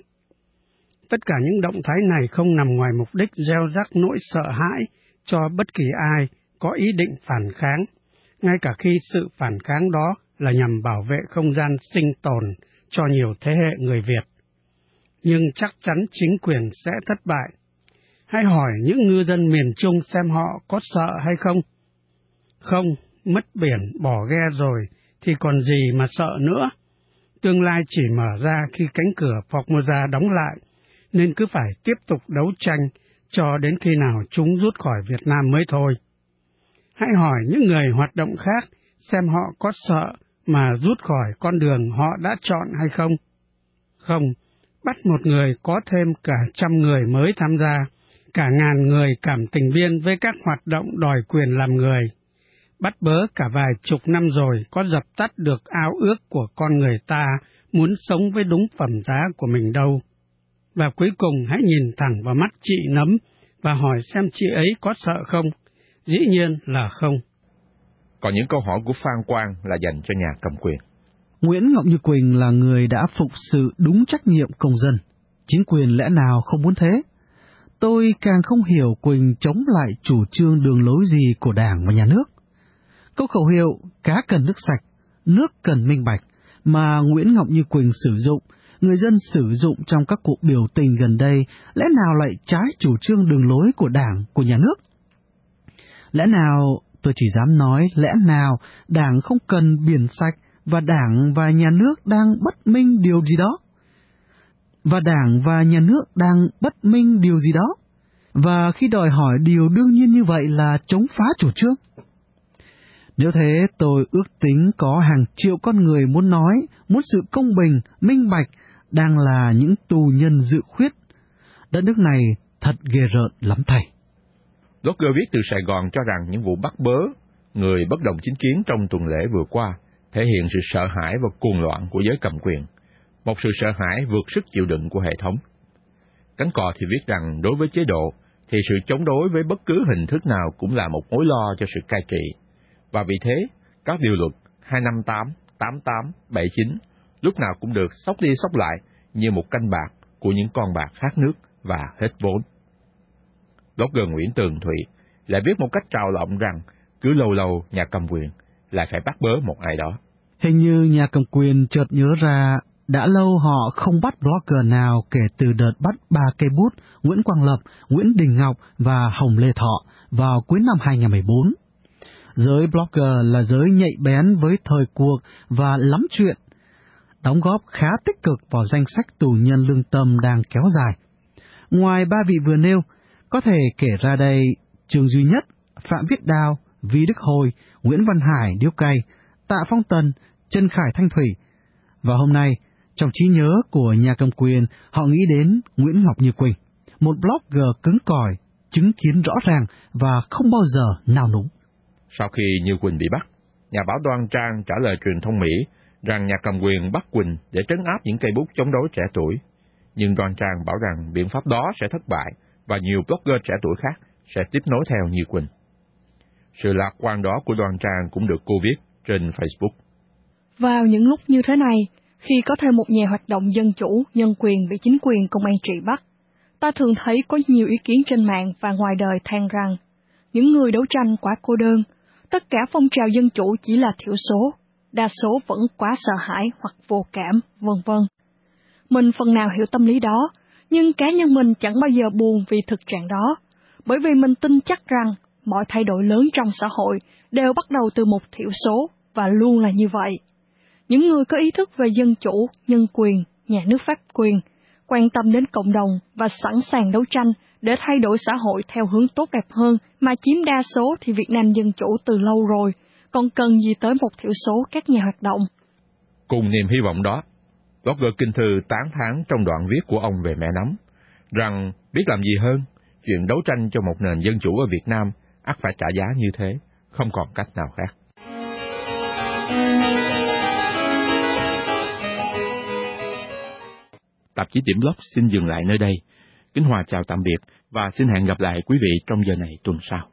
Tất cả những động thái này không nằm ngoài mục đích gieo rắc nỗi sợ hãi cho bất kỳ ai có ý định phản kháng, ngay cả khi sự phản kháng đó là nhằm bảo vệ không gian sinh tồn cho nhiều thế hệ người Việt. Nhưng chắc chắn chính quyền sẽ thất bại. Hãy hỏi những ngư dân miền Trung xem họ có sợ hay không? Không, mất biển, bỏ ghe rồi, thì còn gì mà sợ nữa. Tương lai chỉ mở ra khi cánh cửa Formosa đóng lại, nên cứ phải tiếp tục đấu tranh cho đến khi nào chúng rút khỏi Việt Nam mới thôi. Hãy hỏi những người hoạt động khác xem họ có sợ mà rút khỏi con đường họ đã chọn hay không. Không, bắt một người có thêm cả trăm người mới tham gia, cả ngàn người cảm tình viên với các hoạt động đòi quyền làm người. Bắt bớ cả vài chục năm rồi có dập tắt được ao ước của con người ta muốn sống với đúng phẩm giá của mình đâu. Và cuối cùng hãy nhìn thẳng vào mắt chị Nấm và hỏi xem chị ấy có sợ không. Dĩ nhiên là không. Còn những câu hỏi của Phan Quang là dành cho nhà cầm quyền. Nguyễn Ngọc Như Quỳnh là người đã phụng sự đúng trách nhiệm công dân. Chính quyền lẽ nào không muốn thế? Tôi càng không hiểu Quỳnh chống lại chủ trương đường lối gì của Đảng và Nhà nước. Câu khẩu hiệu cá cần nước sạch, nước cần minh bạch mà Nguyễn Ngọc Như Quỳnh sử dụng, người dân sử dụng trong các cuộc biểu tình gần đây, lẽ nào lại trái chủ trương đường lối của Đảng, của Nhà nước? Lẽ nào, tôi chỉ dám nói, lẽ nào Đảng không cần biển sạch và Đảng và Nhà nước đang bất minh điều gì đó? Và Đảng và Nhà nước đang bất minh điều gì đó? Và khi đòi hỏi điều đương nhiên như vậy là chống phá chủ trương? Nếu thế, tôi ước tính có hàng triệu con người muốn nói, muốn sự công bình, minh bạch, đang là những tù nhân dự khuyết. Đất nước này thật ghê rợn lắm thầy. Blogger viết từ Sài Gòn cho rằng những vụ bắt bớ người bất đồng chính kiến trong tuần lễ vừa qua thể hiện sự sợ hãi và cuồng loạn của giới cầm quyền, một sự sợ hãi vượt sức chịu đựng của hệ thống. Cánh cò thì viết rằng đối với chế độ thì sự chống đối với bất cứ hình thức nào cũng là một mối lo cho sự cai trị, và vì thế các điều luật hai năm tám, tám tám, bảy chín lúc nào cũng được xốc đi xốc lại như một canh bạc của những con bạc khát nước và hết vốn. Blogger Nguyễn Tường Thụy lại viết một cách trào lộng rằng cứ lâu lâu nhà cầm quyền lại phải bắt bớ một ai đó. Hình như nhà cầm quyền chợt nhớ ra đã lâu họ không bắt blogger nào kể từ đợt bắt ba cây bút Nguyễn Quang Lập, Nguyễn Đình Ngọc và Hồng Lê Thọ vào cuối năm hai không một bốn. Giới blogger là giới nhạy bén với thời cuộc và lắm chuyện, đóng góp khá tích cực vào danh sách tù nhân lương tâm đang kéo dài. Ngoài ba vị vừa nêu, có thể kể ra đây Trương Duy Nhất, Phạm Viết Đao, Vi Đức Hồi, Nguyễn Văn Hải Điếu Cày, Tạ Phong Tần, Trần Khải Thanh Thủy. Và hôm nay, trong trí nhớ của nhà cầm quyền, họ nghĩ đến Nguyễn Ngọc Như Quỳnh, một blogger cứng cỏi, chứng kiến rõ ràng và không bao giờ nao núng. Sau khi Như Quỳnh bị bắt, nhà báo Đoan Trang trả lời truyền thông Mỹ rằng nhà cầm quyền bắt Quỳnh để trấn áp những cây bút chống đối trẻ tuổi. Nhưng Đoan Trang bảo rằng biện pháp đó sẽ thất bại và nhiều blogger trẻ tuổi khác sẽ tiếp nối theo Như Quỳnh. Sự lạc quan đó của Đoan Trang cũng được cô viết trên Facebook. Vào những lúc như thế này, khi có thêm một nhà hoạt động dân chủ, nhân quyền bị chính quyền công an trị bắt, ta thường thấy có nhiều ý kiến trên mạng và ngoài đời than rằng những người đấu tranh quá cô đơn, tất cả phong trào dân chủ chỉ là thiểu số, đa số vẫn quá sợ hãi hoặc vô cảm, vân vân. Mình phần nào hiểu tâm lý đó, nhưng cá nhân mình chẳng bao giờ buồn vì thực trạng đó, bởi vì mình tin chắc rằng mọi thay đổi lớn trong xã hội đều bắt đầu từ một thiểu số và luôn là như vậy. Những người có ý thức về dân chủ, nhân quyền, nhà nước pháp quyền, quan tâm đến cộng đồng và sẵn sàng đấu tranh để thay đổi xã hội theo hướng tốt đẹp hơn, mà chiếm đa số thì Việt Nam dân chủ từ lâu rồi, còn cần gì tới một thiểu số các nhà hoạt động. Cùng niềm hy vọng đó, blogger Kinh Thư tán thán trong đoạn viết của ông về Mẹ Nắm, rằng biết làm gì hơn, chuyện đấu tranh cho một nền dân chủ ở Việt Nam ắt phải trả giá như thế, không còn cách nào khác. Tạp chí Điểm Blog xin dừng lại nơi đây. Kính Hòa chào tạm biệt và xin hẹn gặp lại quý vị trong giờ này tuần sau.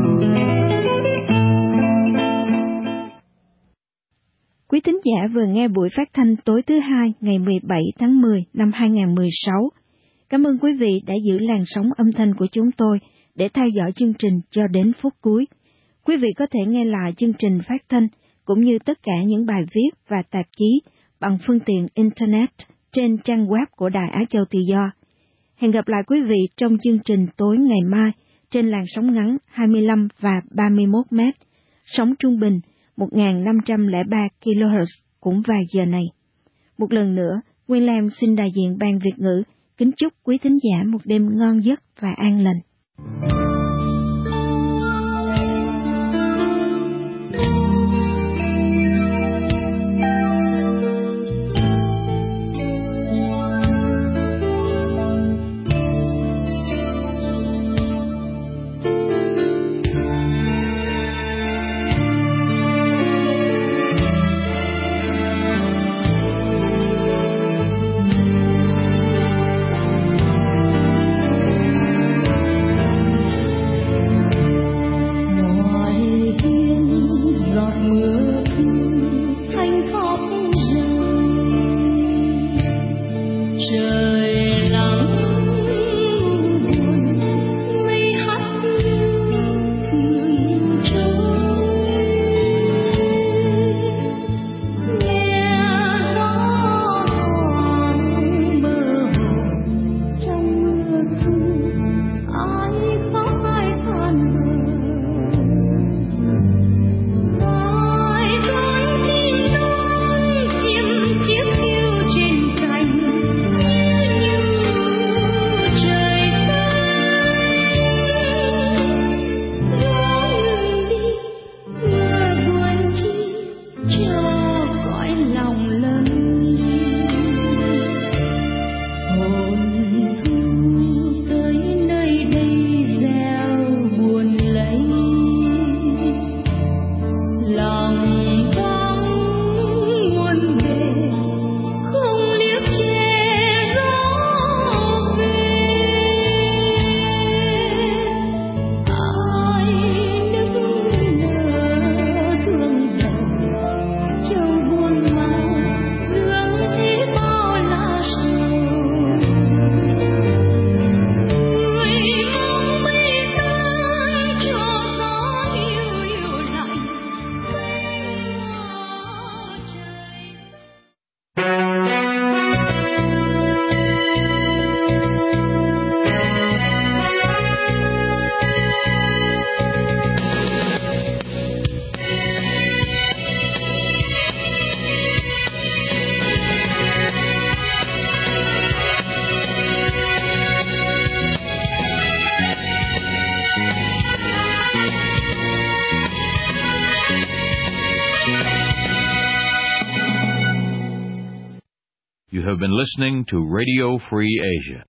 Quý thính giả vừa nghe buổi phát thanh tối thứ hai ngày mười bảy tháng mười năm hai nghìn không trăm mười sáu. Cảm ơn quý vị đã giữ làn sóng âm thanh của chúng tôi để theo dõi chương trình cho đến phút cuối. Quý vị có thể nghe lại chương trình phát thanh cũng như tất cả những bài viết và tạp chí bằng phương tiện Internet trên trang web của Đài Á Châu Tự Do. Hẹn gặp lại quý vị trong chương trình tối ngày mai trên làn sóng ngắn hai mươi lăm và ba mươi mốt mét, sóng trung bình một nghìn năm trăm lẻ ba ki lô héc cũng vào giờ này. Một lần nữa, Nguyên Lam xin đại diện Ban Việt ngữ kính chúc quý thính giả một đêm ngon giấc và an lành. have been listening to Radio Free Asia.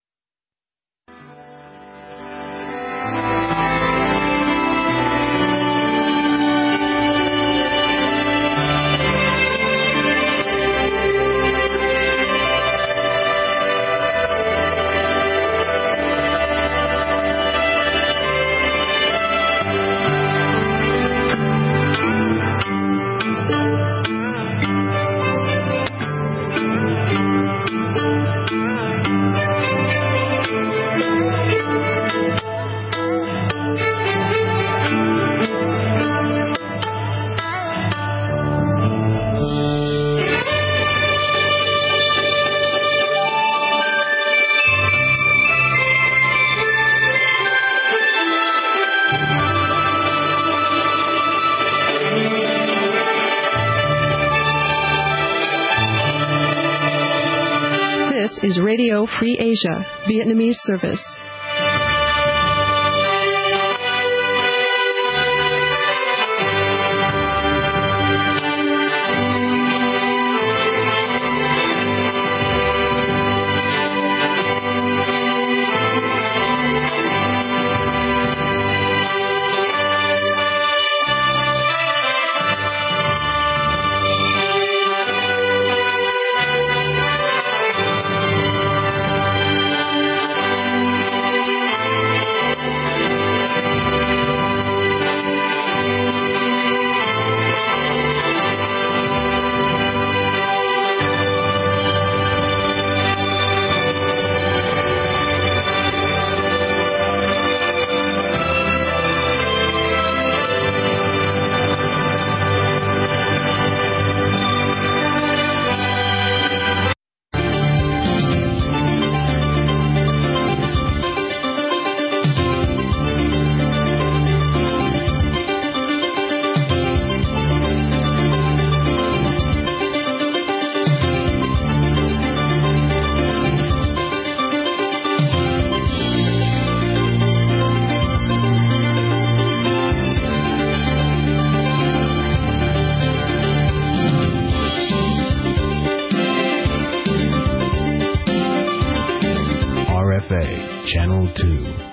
This is Radio Free Asia, Vietnamese service. Channel two.